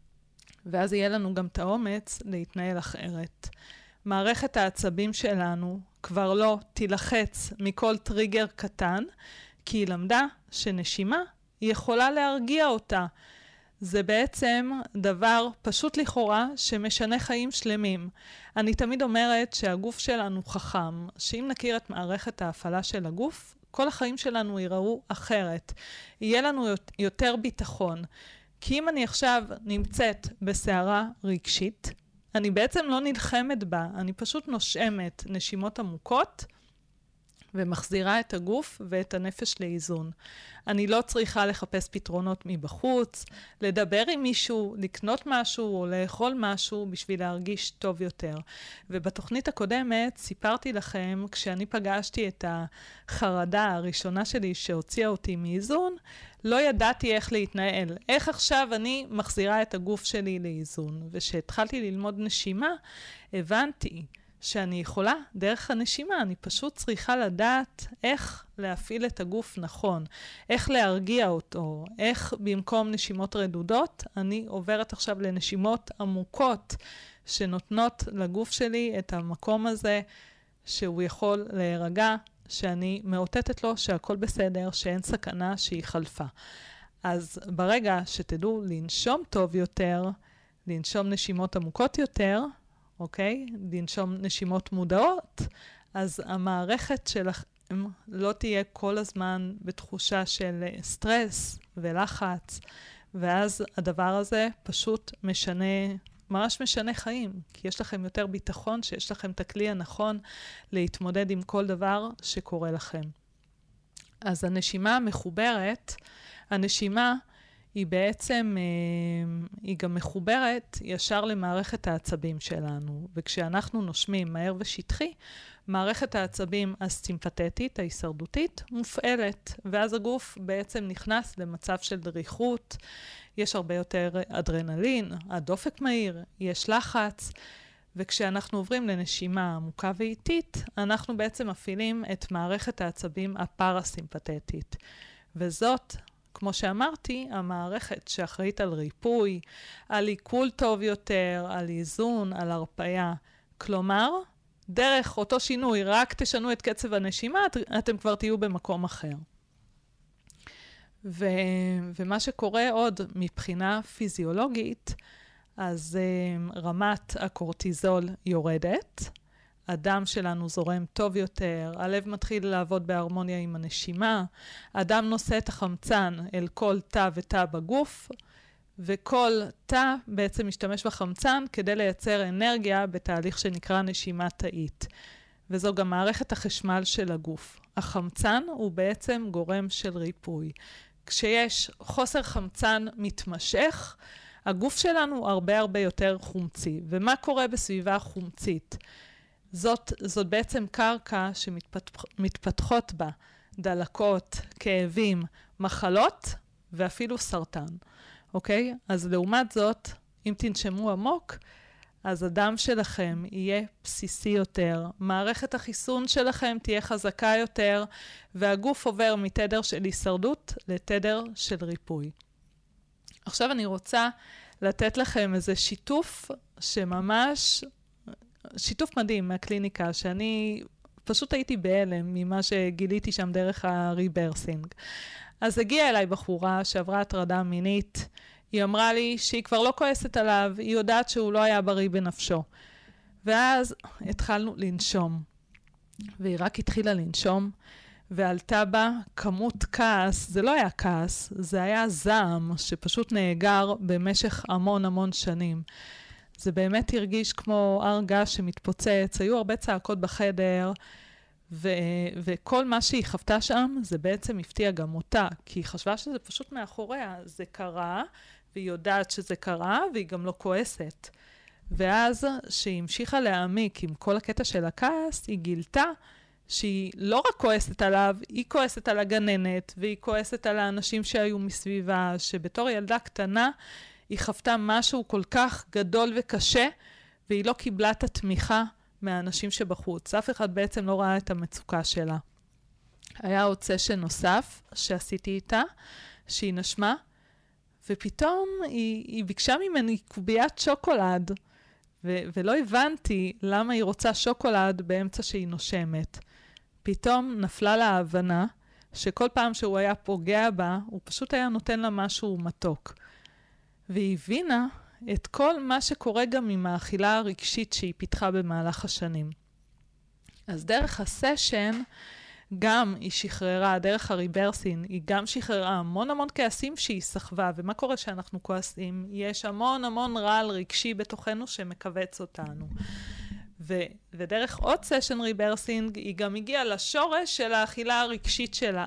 S3: ואז יהיה לנו גם את האומץ להתנהל אחרת. מערכת העצבים שלנו כבר לא תילחץ מכל טריגר קטן, כי היא למדה שנשימה היא יכולה להרגיע אותה. זה בעצם דבר פשוט לכאורה שמשנה חיים שלמים. אני תמיד אומרת שהגוף שלנו חכם, שאם נכיר את מערכת ההפעלה של הגוף, כל החיים שלנו ייראו אחרת. יהיה לנו יותר ביטחון. כי אם אני עכשיו נמצאת בסערה רגשית, אני בעצם לא נלחמת בה, אני פשוט נושמת נשימות עמוקות, ומחזירה את הגוף ואת הנפש לאיזון. אני לא צריכה לחפש פתרונות מבחוץ, לדבר עם מישהו, לקנות משהו או לאכול משהו בשביל להרגיש טוב יותר. ובתוכנית הקודמת סיפרתי לכם, כשאני פגשתי את החרדה הראשונה שלי שהוציאה אותי מאיזון, לא ידעתי איך להתנהל. איך עכשיו אני מחזירה את הגוף שלי לאיזון. ושהתחלתי ללמוד נשימה, הבנתי שאני יכולה, דרך הנשימה, אני פשוט צריכה לדעת איך להפעיל את הגוף נכון, איך להרגיע אותו, איך במקום נשימות רדודות, אני עוברת עכשיו לנשימות עמוקות, שנותנות לגוף שלי את המקום הזה, שהוא יכול להירגע, שאני מאותתת לו שהכל בסדר, שאין סכנה שהיא חלפה. אז ברגע שתדעו לנשום טוב יותר, לנשום נשימות עמוקות יותר, אוקיי? לנשום נשימות מודעות, אז המערכת שלכם לא תהיה כל הזמן בתחושה של סטרס ולחץ, ואז הדבר הזה פשוט משנה, ממש משנה חיים, כי יש לכם יותר ביטחון, שיש לכם את הכלי הנכון להתמודד עם כל דבר שקורה לכם. אז הנשימה המחוברת, הנשימה היא בעצם, היא גם מחוברת ישר למערכת העצבים שלנו. וכשאנחנו נושמים מהר ושטחי, מערכת העצבים הסימפתטית, ההישרדותית, מופעלת. ואז הגוף בעצם נכנס למצב של דריכות, יש הרבה יותר אדרנלין, הדופק מהיר, יש לחץ. וכשאנחנו עוברים לנשימה עמוקה ואיטית, אנחנו בעצם מפעילים את מערכת העצבים הפרסימפתטית. וזאת, כמו שאמרתי, המערכת שאחראית על ריפוי, על עיכול טוב יותר, על איזון, על הרפאיה. כלומר, דרך אותו שינוי, רק תשנו את קצב הנשימה, את, אתם כבר תהיו במקום אחר. ו, ומה שקורה עוד מבחינה פיזיולוגית, אז um, רמת הקורטיזול יורדת, הדם שלנו זורם טוב יותר, הלב מתחיל לעבוד בהרמוניה עם הנשימה, הדם נושא את החמצן אל כל תא ותא בגוף, וכל תא בעצם משתמש בחמצן כדי לייצר אנרגיה בתהליך שנקרא נשימה תאית. וזו גם מערכת החשמל של הגוף. החמצן הוא בעצם גורם של ריפוי. כשיש חוסר חמצן מתמשך, הגוף שלנו הרבה הרבה יותר חומצי. ומה קורה בסביבה חומצית? זאת, זאת בעצם קרקע שמתפתחות בה דלקות, כאבים, מחלות ואפילו סרטן. אוקיי? אז לעומת זאת, אם תנשמו עמוק, אז הדם שלכם יהיה בסיסי יותר, מערכת החיסון שלכם תהיה חזקה יותר, והגוף עובר מתדר של הישרדות לתדר של ריפוי. עכשיו אני רוצה לתת לכם איזה שיתוף שממש, שיתוף מדהים מהקליניקה, שאני פשוט הייתי בהלם ממה שגיליתי שם דרך הריברסינג. אז הגיעה אליי בחורה שעברה הטרדה מינית, היא אמרה לי שהיא כבר לא כועסת עליו, היא יודעת שהוא לא היה בריא בנפשו. ואז התחלנו לנשום, והיא רק התחילה לנשום, ועלתה בה כמות כעס, זה לא היה כעס, זה היה זעם שפשוט נאגר במשך המון המון שנים. זה באמת הרגיש כמו הר געש שמתפוצץ, היו הרבה צעקות בחדר, ו- וכל מה שהיא חוותה שם, זה בעצם הפתיע גם אותה, כי היא חשבה שזה פשוט מאחוריה, זה קרה, והיא יודעת שזה קרה, והיא גם לא כועסת. ואז, שהיא המשיכה להעמיק עם כל הקטע של הכעס, היא גילתה שהיא לא רק כועסת עליו, היא כועסת על הגננת, והיא כועסת על האנשים שהיו מסביבה, שבתור ילדה קטנה, היא חוותה משהו כל כך גדול וקשה, והיא לא קיבלה את התמיכה מהאנשים שבחוץ. אף אחד בעצם לא ראה את המצוקה שלה. היה עוד סשן נוסף שעשיתי איתה, שהיא נשמה, ופתאום היא, היא ביקשה ממני קוביית שוקולד, ו- ולא הבנתי למה היא רוצה שוקולד באמצע שהיא נושמת. פתאום נפלה לה ההבנה שכל פעם שהוא היה פוגע בה, הוא פשוט היה נותן לה משהו מתוק. והיא הבינה את כל מה שקורה גם עם האכילה הרגשית שהיא פיתחה במהלך השנים. אז דרך הסשן, גם היא שחררה, דרך הריברסין, היא גם שחררה המון המון כעסים שהיא סחבה. ומה קורה שאנחנו כועסים? יש המון המון רעל רגשי בתוכנו שמקבץ אותנו. ו- ודרך עוד סשן ריברסינג, היא גם הגיעה לשורש של האכילה הרגשית שלה.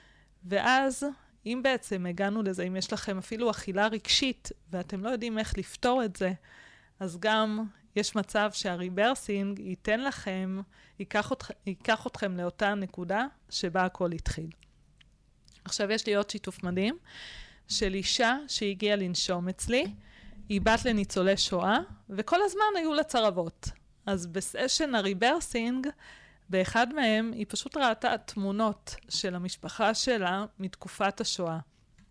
S3: ואז, אם בעצם הגענו לזה, אם יש לכם אפילו אכילה רגשית, ואתם לא יודעים איך לפתור את זה, אז גם יש מצב שהריברסינג ייתן לכם, ייקח, אותך, ייקח אתכם לאותה נקודה שבה הכל התחיל. עכשיו יש לי עוד שיתוף מדהים, של אישה שהגיעה לנשום אצלי, היא בת לניצולי שואה, וכל הזמן היו לה צרבות. אז בסשן הריברסינג, באחד מהם היא פשוט ראתה תמונות של המשפחה שלה מתקופת השואה.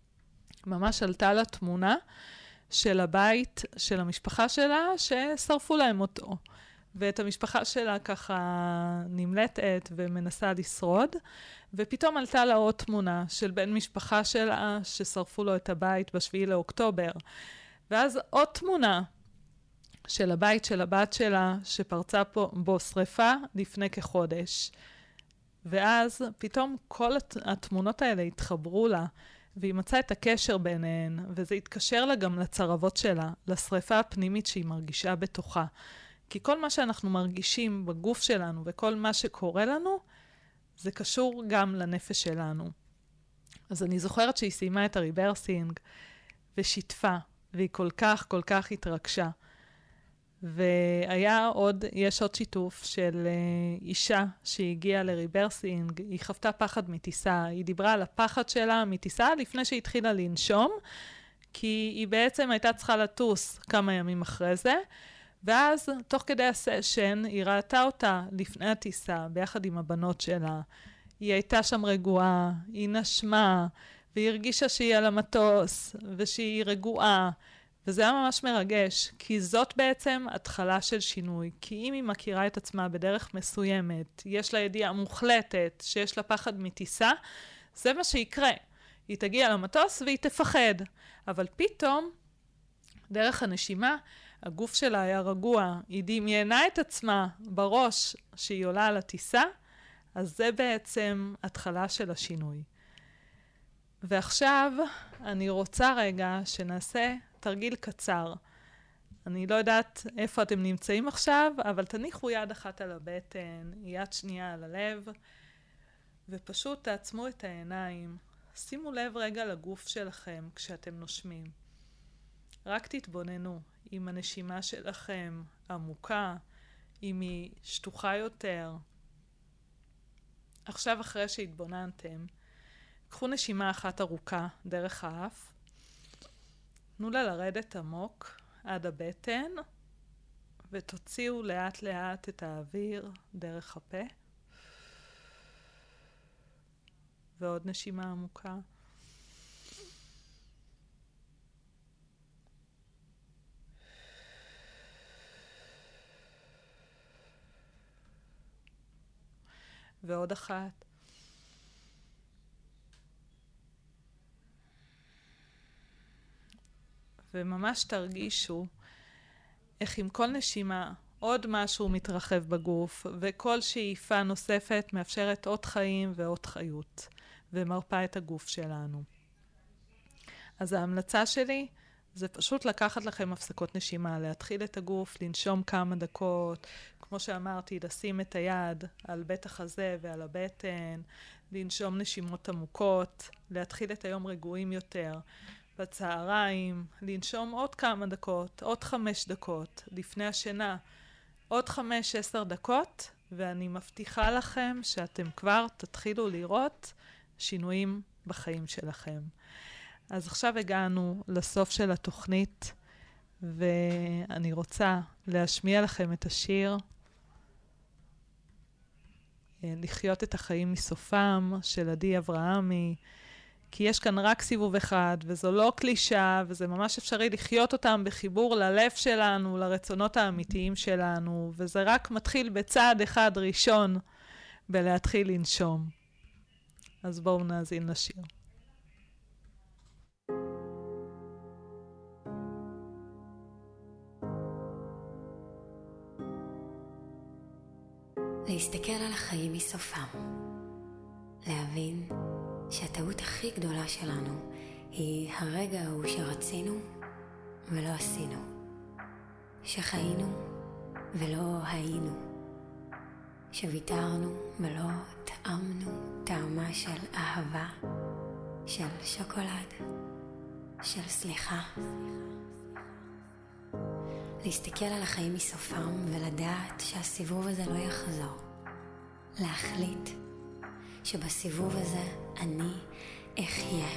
S3: ממש עלתה לה תמונה של הבית של המשפחה שלה ששרפו להם אותו. ואת המשפחה שלה ככה נמלטת ומנסה לשרוד. ופתאום עלתה לה עוד תמונה של בן משפחה שלה ששרפו לו את הבית בשביעי לאוקטובר. ואז עוד תמונה של הבית של הבת שלה שפרצה פה בו שריפה לפני כחודש. ואז פתאום כל הת... התמונות האלה התחברו לה, והיא מצאה את הקשר ביניהן, וזה התקשר לה גם לצרבות שלה, לשריפה הפנימית שהיא מרגישה בתוכה. כי כל מה שאנחנו מרגישים בגוף שלנו וכל מה שקורה לנו, זה קשור גם לנפש שלנו. אז אני זוכרת שהיא סיימה את הריברסינג ושיתפה, והיא כל כך כל כך התרגשה. והיה עוד, יש עוד שיתוף של uh, אישה שהגיעה לריברסינג, היא חוותה פחד מטיסה, היא דיברה על הפחד שלה מטיסה לפני שהיא התחילה לנשום, כי היא בעצם הייתה צריכה לטוס כמה ימים אחרי זה, ואז תוך כדי הסשן היא ראתה אותה לפני הטיסה ביחד עם הבנות שלה, היא הייתה שם רגועה, היא נשמה, והיא הרגישה שהיא על המטוס ושהיא רגועה, וזה היה ממש מרגש, כי זאת בעצם התחלה של שינוי. כי אם היא מכירה את עצמה בדרך מסוימת, יש לה ידיעה מוחלטת שיש לה פחד מטיסה, זה מה שיקרה. היא תגיע למטוס והיא תפחד. אבל פתאום, דרך הנשימה, הגוף שלה היה רגוע, היא דמיינה את עצמה בראש שהיא עולה על הטיסה, אז זה בעצם התחלה של השינוי. ועכשיו אני רוצה רגע שנעשה תרגיל קצר. אני לא יודעת איפה אתם נמצאים עכשיו, אבל תניחו יד אחת על הבטן, יד שנייה על הלב, ופשוט תעצמו את העיניים. שימו לב רגע לגוף שלכם כשאתם נושמים. רק תתבוננו אם הנשימה שלכם עמוקה, אם היא שטוחה יותר. עכשיו אחרי שהתבוננתם, קחו נשימה אחת ארוכה דרך האף, תנו לה לרדת עמוק עד הבטן, ותוציאו לאט לאט את האוויר דרך הפה. ועוד נשימה עמוקה. ועוד אחת. וממש תרגישו איך עם כל נשימה עוד משהו מתרחב בגוף, וכל שאיפה נוספת מאפשרת עוד חיים ועוד חיות, ומרפא את הגוף שלנו. אז ההמלצה שלי זה פשוט לקחת לכם הפסקות נשימה, להתחיל את הגוף, לנשום כמה דקות, כמו שאמרתי, לשים את היד על בית החזה ועל הבטן, לנשום נשימות עמוקות, להתחיל את היום רגועים יותר, בצהריים, לנשום עוד כמה דקות, עוד חמש דקות, לפני השינה, עוד חמש, עשר דקות, ואני מבטיחה לכם שאתם כבר תתחילו לראות שינויים בחיים שלכם. אז עכשיו הגענו לסוף של התוכנית, ואני רוצה להשמיע לכם את השיר, לחיות את החיים מסופם, של עדי אברהמי, כי יש כאן רק סיבוב אחד, וזו לא קלישה, וזה ממש אפשרי לחיות אותם בחיבור ללב שלנו, לרצונות האמיתיים שלנו, וזה רק מתחיל בצעד אחד ראשון, בלהתחיל לנשום. אז בואו נאזין לשיר.
S5: להסתכל על החיים מסופם. להבין שהטעות הכי גדולה שלנו היא הרגע ההוא שרצינו ולא עשינו. שחיינו ולא היינו. שוויתרנו ולא טעמנו טעמה של אהבה, של שוקולד, של סליחה. להסתכל על החיים מסופם ולדעת שהסיבוב הזה לא יחזור. להחליט שבסיבוב הזה אני אחיה.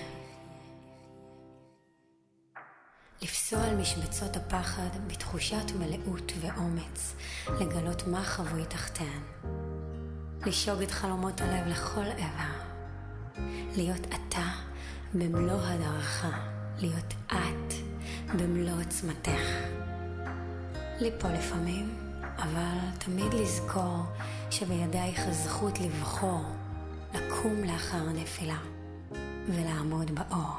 S5: לפסוע על משבצות הפחד בתחושת מלאות ואומץ, לגלות מה חבוי תחתיהן. לשאוג את חלומות הלב לכל עבר. להיות אתה במלוא הדרכה, להיות את במלוא עצמתך. ליפול לפעמים, אבל תמיד לזכור שבידייך הזכות לבחור, לקום לאחר הנפילה ולעמוד באור.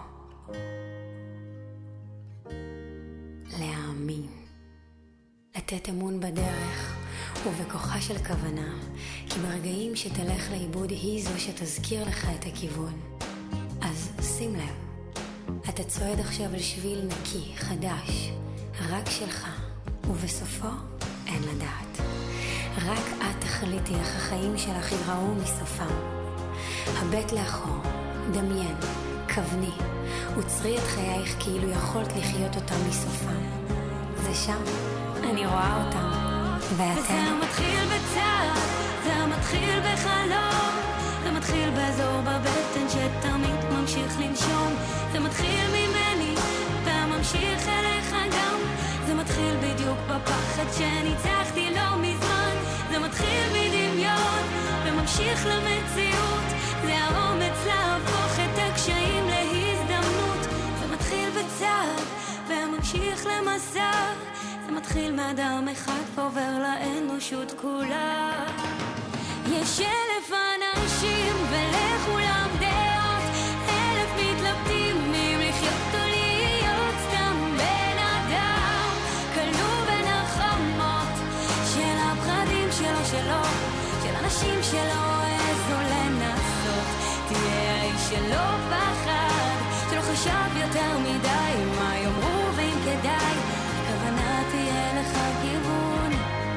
S5: להאמין, לתת אמון בדרך ובכוחה של כוונה, כי ברגעים שתלך לאיבוד היא זו שתזכיר לך את הכיוון. אז שים לב, אתה צועד עכשיו על שביל נקי, חדש, רק שלך, ובסופו אין לדעת. רק את תחליטי איך החיים שלך יראו מסופם. הבט לאחור, דמיין, כווני, וצרי את חייך כאילו יכולת לחיות אותם מסופם. זה שם, אני רואה אותם, ואתם.
S2: וזה מתחיל בצעד, זה מתחיל בחלום, זה מתחיל באזור בבטן שתמיד ממשיך לנשום, זה מתחיל ממני וממשיך אליך גם, זה מתחיל בדיוק בפחד שניצחתי לא מזמן, זה מתחיל מדמיון וממשיך למציאות, זה האומץ להפוך את הקשיים להזדמנות, זה מתחיל בצעד וממשיך למסע, זה מתחיל מאדם אחד ועובר לאנושות כולה. יש אלף אנשים ולכולם דעות, אלף מתלבטים אם לחיות או להיות סתם בן אדם, כלוא בין החומות של הפחדים שלו שלו, של אנשים שלא העזו לנסות. תהיה האיש שלא פחד, שלא חשב יותר מדי מה יאמרו ואם כדאי, הכוונה תהיה לך כיוון,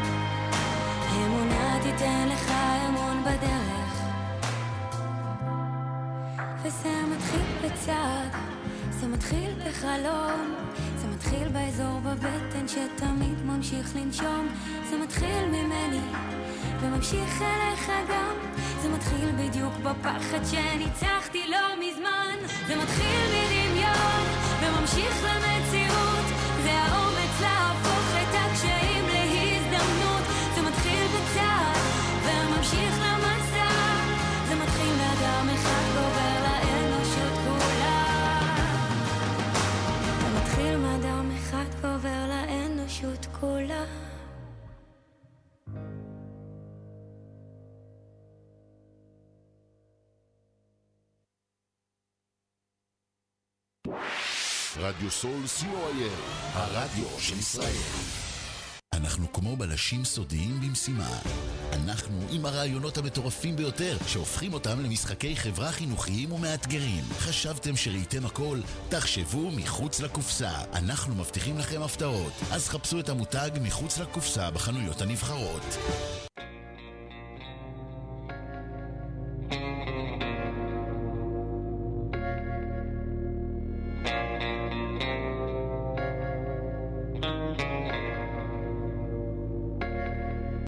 S2: אמונה תיתן לך אמון בדרך. וזה מתחיל בצעד, זה מתחיל בחלום, זה מתחיל באזור בבטן שתמיד ממשיך לנשום, זה מתחיל ממני וממשיך אליך גם, זה מתחיל בדיוק בפחד שניצחתי לא מזמן, זה מתחיל בדמיון וממשיך למציאות, זה האומץ להפוך את הקשיים להזדמנות,
S1: רדיו סול סי או איי אל, הרדיו של ישראל. אנחנו כמו בלשים סודיים במשימה. אנחנו עם הרעיונות המטורפים ביותר שהופכים אותם למשחקי חברה חינוכיים ומאתגרים. חשבתם שראיתם הכל? תחשבו מחוץ לקופסה. אנחנו מבטיחים לכם הפתעות. אז חפשו את המותג מחוץ לקופסה בחנויות הנבחרות.